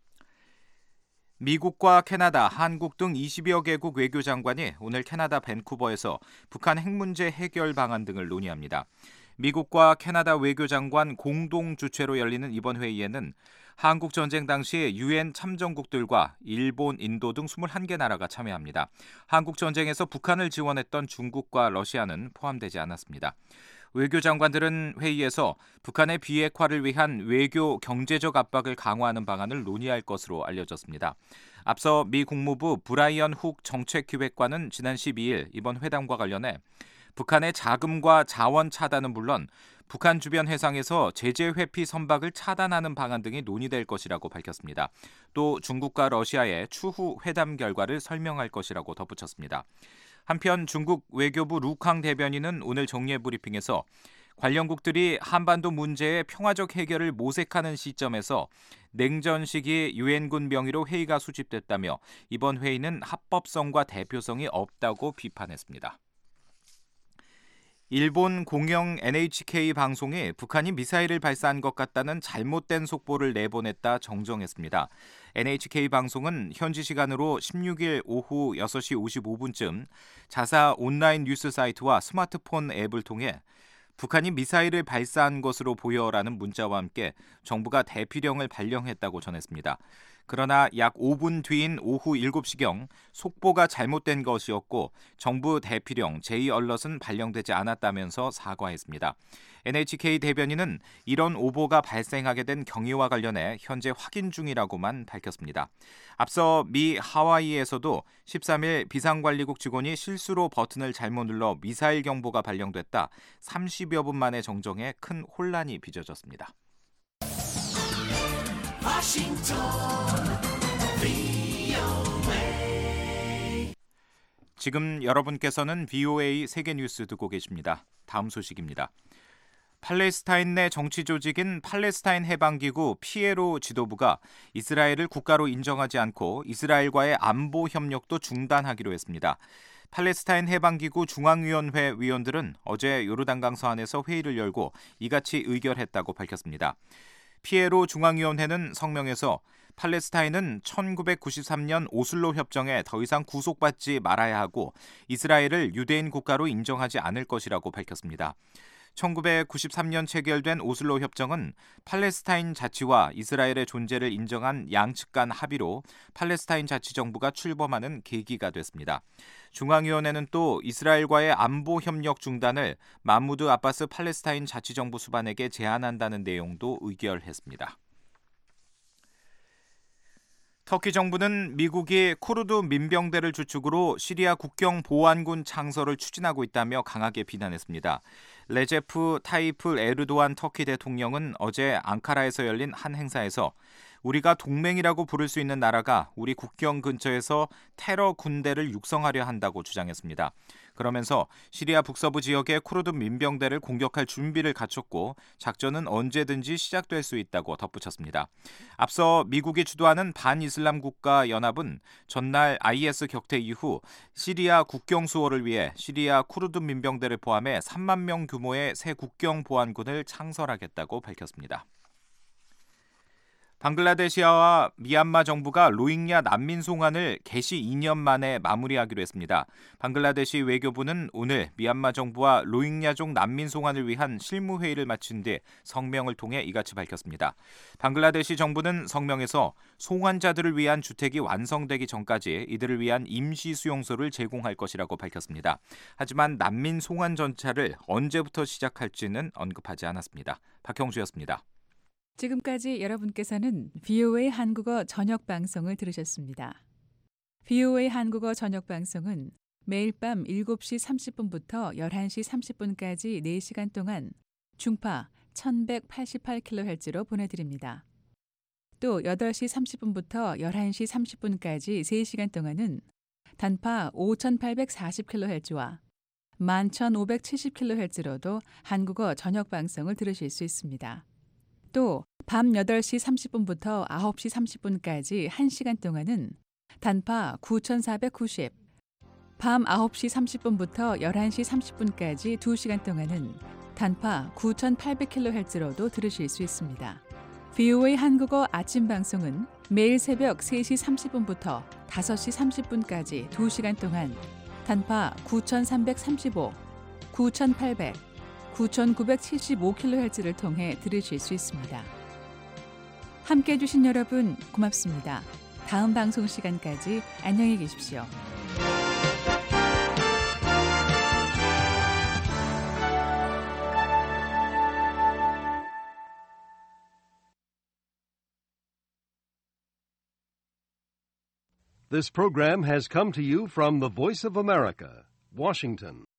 B: 미국과 캐나다, 한국 등 20여 개국 외교장관이 오늘 캐나다 밴쿠버에서 북한 핵 문제 해결 방안 등을 논의합니다. 미국과 캐나다 외교장관 공동 주최로 열리는 이번 회의에는 한국 전쟁 당시 유엔 참전국들과 일본, 인도 등 21개 나라가 참여합니다. 한국 전쟁에서 북한을 지원했던 중국과 러시아는 포함되지 않았습니다. 외교장관들은 회의에서 북한의 비핵화를 위한 외교 경제적 압박을 강화하는 방안을 논의할 것으로 알려졌습니다. 앞서 미 국무부 브라이언 훅 정책기획관은 지난 12일 이번 회담과 관련해 북한의 자금과 자원 차단은 물론 북한 주변 해상에서 제재 회피 선박을 차단하는 방안 등이 논의될 것이라고 밝혔습니다. 또 중국과 러시아의 추후 회담 결과를 설명할 것이라고 덧붙였습니다. 한편 중국 외교부 루캉 대변인은 오늘 정례 브리핑에서 관련국들이 한반도 문제의 평화적 해결을 모색하는 시점에서 냉전 시기 유엔군 명의로 회의가 수집됐다며 이번 회의는 합법성과 대표성이 없다고 비판했습니다. 일본 공영 NHK 방송이 북한이 미사일을 발사한 것 같다는 잘못된 속보를 내보냈다 정정했습니다. NHK 방송은 현지 시간으로 16일 오후 6시 55분쯤 자사 온라인 뉴스 사이트와 스마트폰 앱을 통해 북한이 미사일을 발사한 것으로 보여라는 문자와 함께 정부가 대피령을 발령했다고 전했습니다. 그러나 약 5분 뒤인 오후 7시경 속보가 잘못된 것이었고 정부 대피령 제2얼럿은 발령되지 않았다면서 사과했습니다. NHK 대변인은 이런 오보가 발생하게 된 경위와 관련해 현재 확인 중이라고만 밝혔습니다. 앞서 미 하와이에서도 13일 비상관리국 직원이 실수로 버튼을 잘못 눌러 미사일 경보가 발령됐다 30여 분 만에 정정해 큰 혼란이 빚어졌습니다. 지금 여러분께서는 VOA 세계뉴스 듣고 계십니다. 다음 소식입니다. 팔레스타인 내 정치 조직인 팔레스타인 해방기구 피에로 지도부가 이스라엘을 국가로 인정하지 않고 이스라엘과의 안보 협력도 중단하기로 했습니다. 팔레스타인 해방기구 중앙위원회 위원들은 어제 요르단강 서안에서 회의를 열고 이같이 의결했다고 밝혔습니다. 피에로 중앙위원회는 성명에서 팔레스타인은 1993년 오슬로 협정에 더 이상 구속받지 말아야 하고 이스라엘을 유대인 국가로 인정하지 않을 것이라고 밝혔습니다. 1993년 체결된 오슬로 협정은 팔레스타인 자치와 이스라엘의 존재를 인정한 양측 간 합의로 팔레스타인 자치정부가 출범하는 계기가 됐습니다. 중앙위원회는 또 이스라엘과의 안보 협력 중단을 마무드 아바스 팔레스타인 자치정부 수반에게 제안한다는 내용도 의결했습니다. 터키 정부는 미국이 쿠르드 민병대를 주축으로 시리아 국경 보안군 창설을 추진하고 있다며 강하게 비난했습니다. 레제프 타이프 에르도안 터키 대통령은 어제 앙카라에서 열린 한 행사에서 우리가 동맹이라고 부를 수 있는 나라가 우리 국경 근처에서 테러 군대를 육성하려 한다고 주장했습니다. 그러면서 시리아 북서부 지역의 쿠르드 민병대를 공격할 준비를 갖췄고 작전은 언제든지 시작될 수 있다고 덧붙였습니다. 앞서 미국이 주도하는 반이슬람 국가 연합은 전날 IS 격퇴 이후 시리아 국경 수호를 위해 시리아 쿠르드 민병대를 포함해 3만 명 규모의 새 국경 보안군을 창설하겠다고 밝혔습니다. 방글라데시아와 미얀마 정부가 로힝야 난민 송환을 개시 2년 만에 마무리하기로 했습니다. 방글라데시 외교부는 오늘 미얀마 정부와 로힝야족 난민 송환을 위한 실무회의를 마친 뒤 성명을 통해 이같이 밝혔습니다. 방글라데시 정부는 성명에서 송환자들을 위한 주택이 완성되기 전까지 이들을 위한 임시 수용소를 제공할 것이라고 밝혔습니다. 하지만 난민 송환 전차를 언제부터 시작할지는 언급하지 않았습니다. 박형주였습니다.
S: 지금까지 여러분께서는 VOA 한국어 저녁 방송을 들으셨습니다. VOA 한국어 저녁 방송은 매일 밤 7시 30분부터 11시 30분까지 4시간 동안 중파 1188kHz로 보내드립니다. 또 8시 30분부터 11시 30분까지 3시간 동안은 단파 5840kHz와 11570kHz로도 한국어 저녁 방송을 들으실 수 있습니다. 또 밤 8시 30분부터 9시 30분까지 1시간 동안은 단파 9490, 밤 9시 30분부터 11시 30분까지 2시간 동안은 단파 9800kHz로도 들으실 수 있습니다. VOA 한국어 아침 방송은 매일 새벽 3시 30분부터 5시 30분까지 2시간 동안 단파 9335, 9800, 9975kHz를 통해 들으실 수 있습니다. 함께해 주신 여러분 고맙습니다. 다음 방송 시간까지 안녕히 계십시오.
T: This program has come to you from the Voice of America, Washington.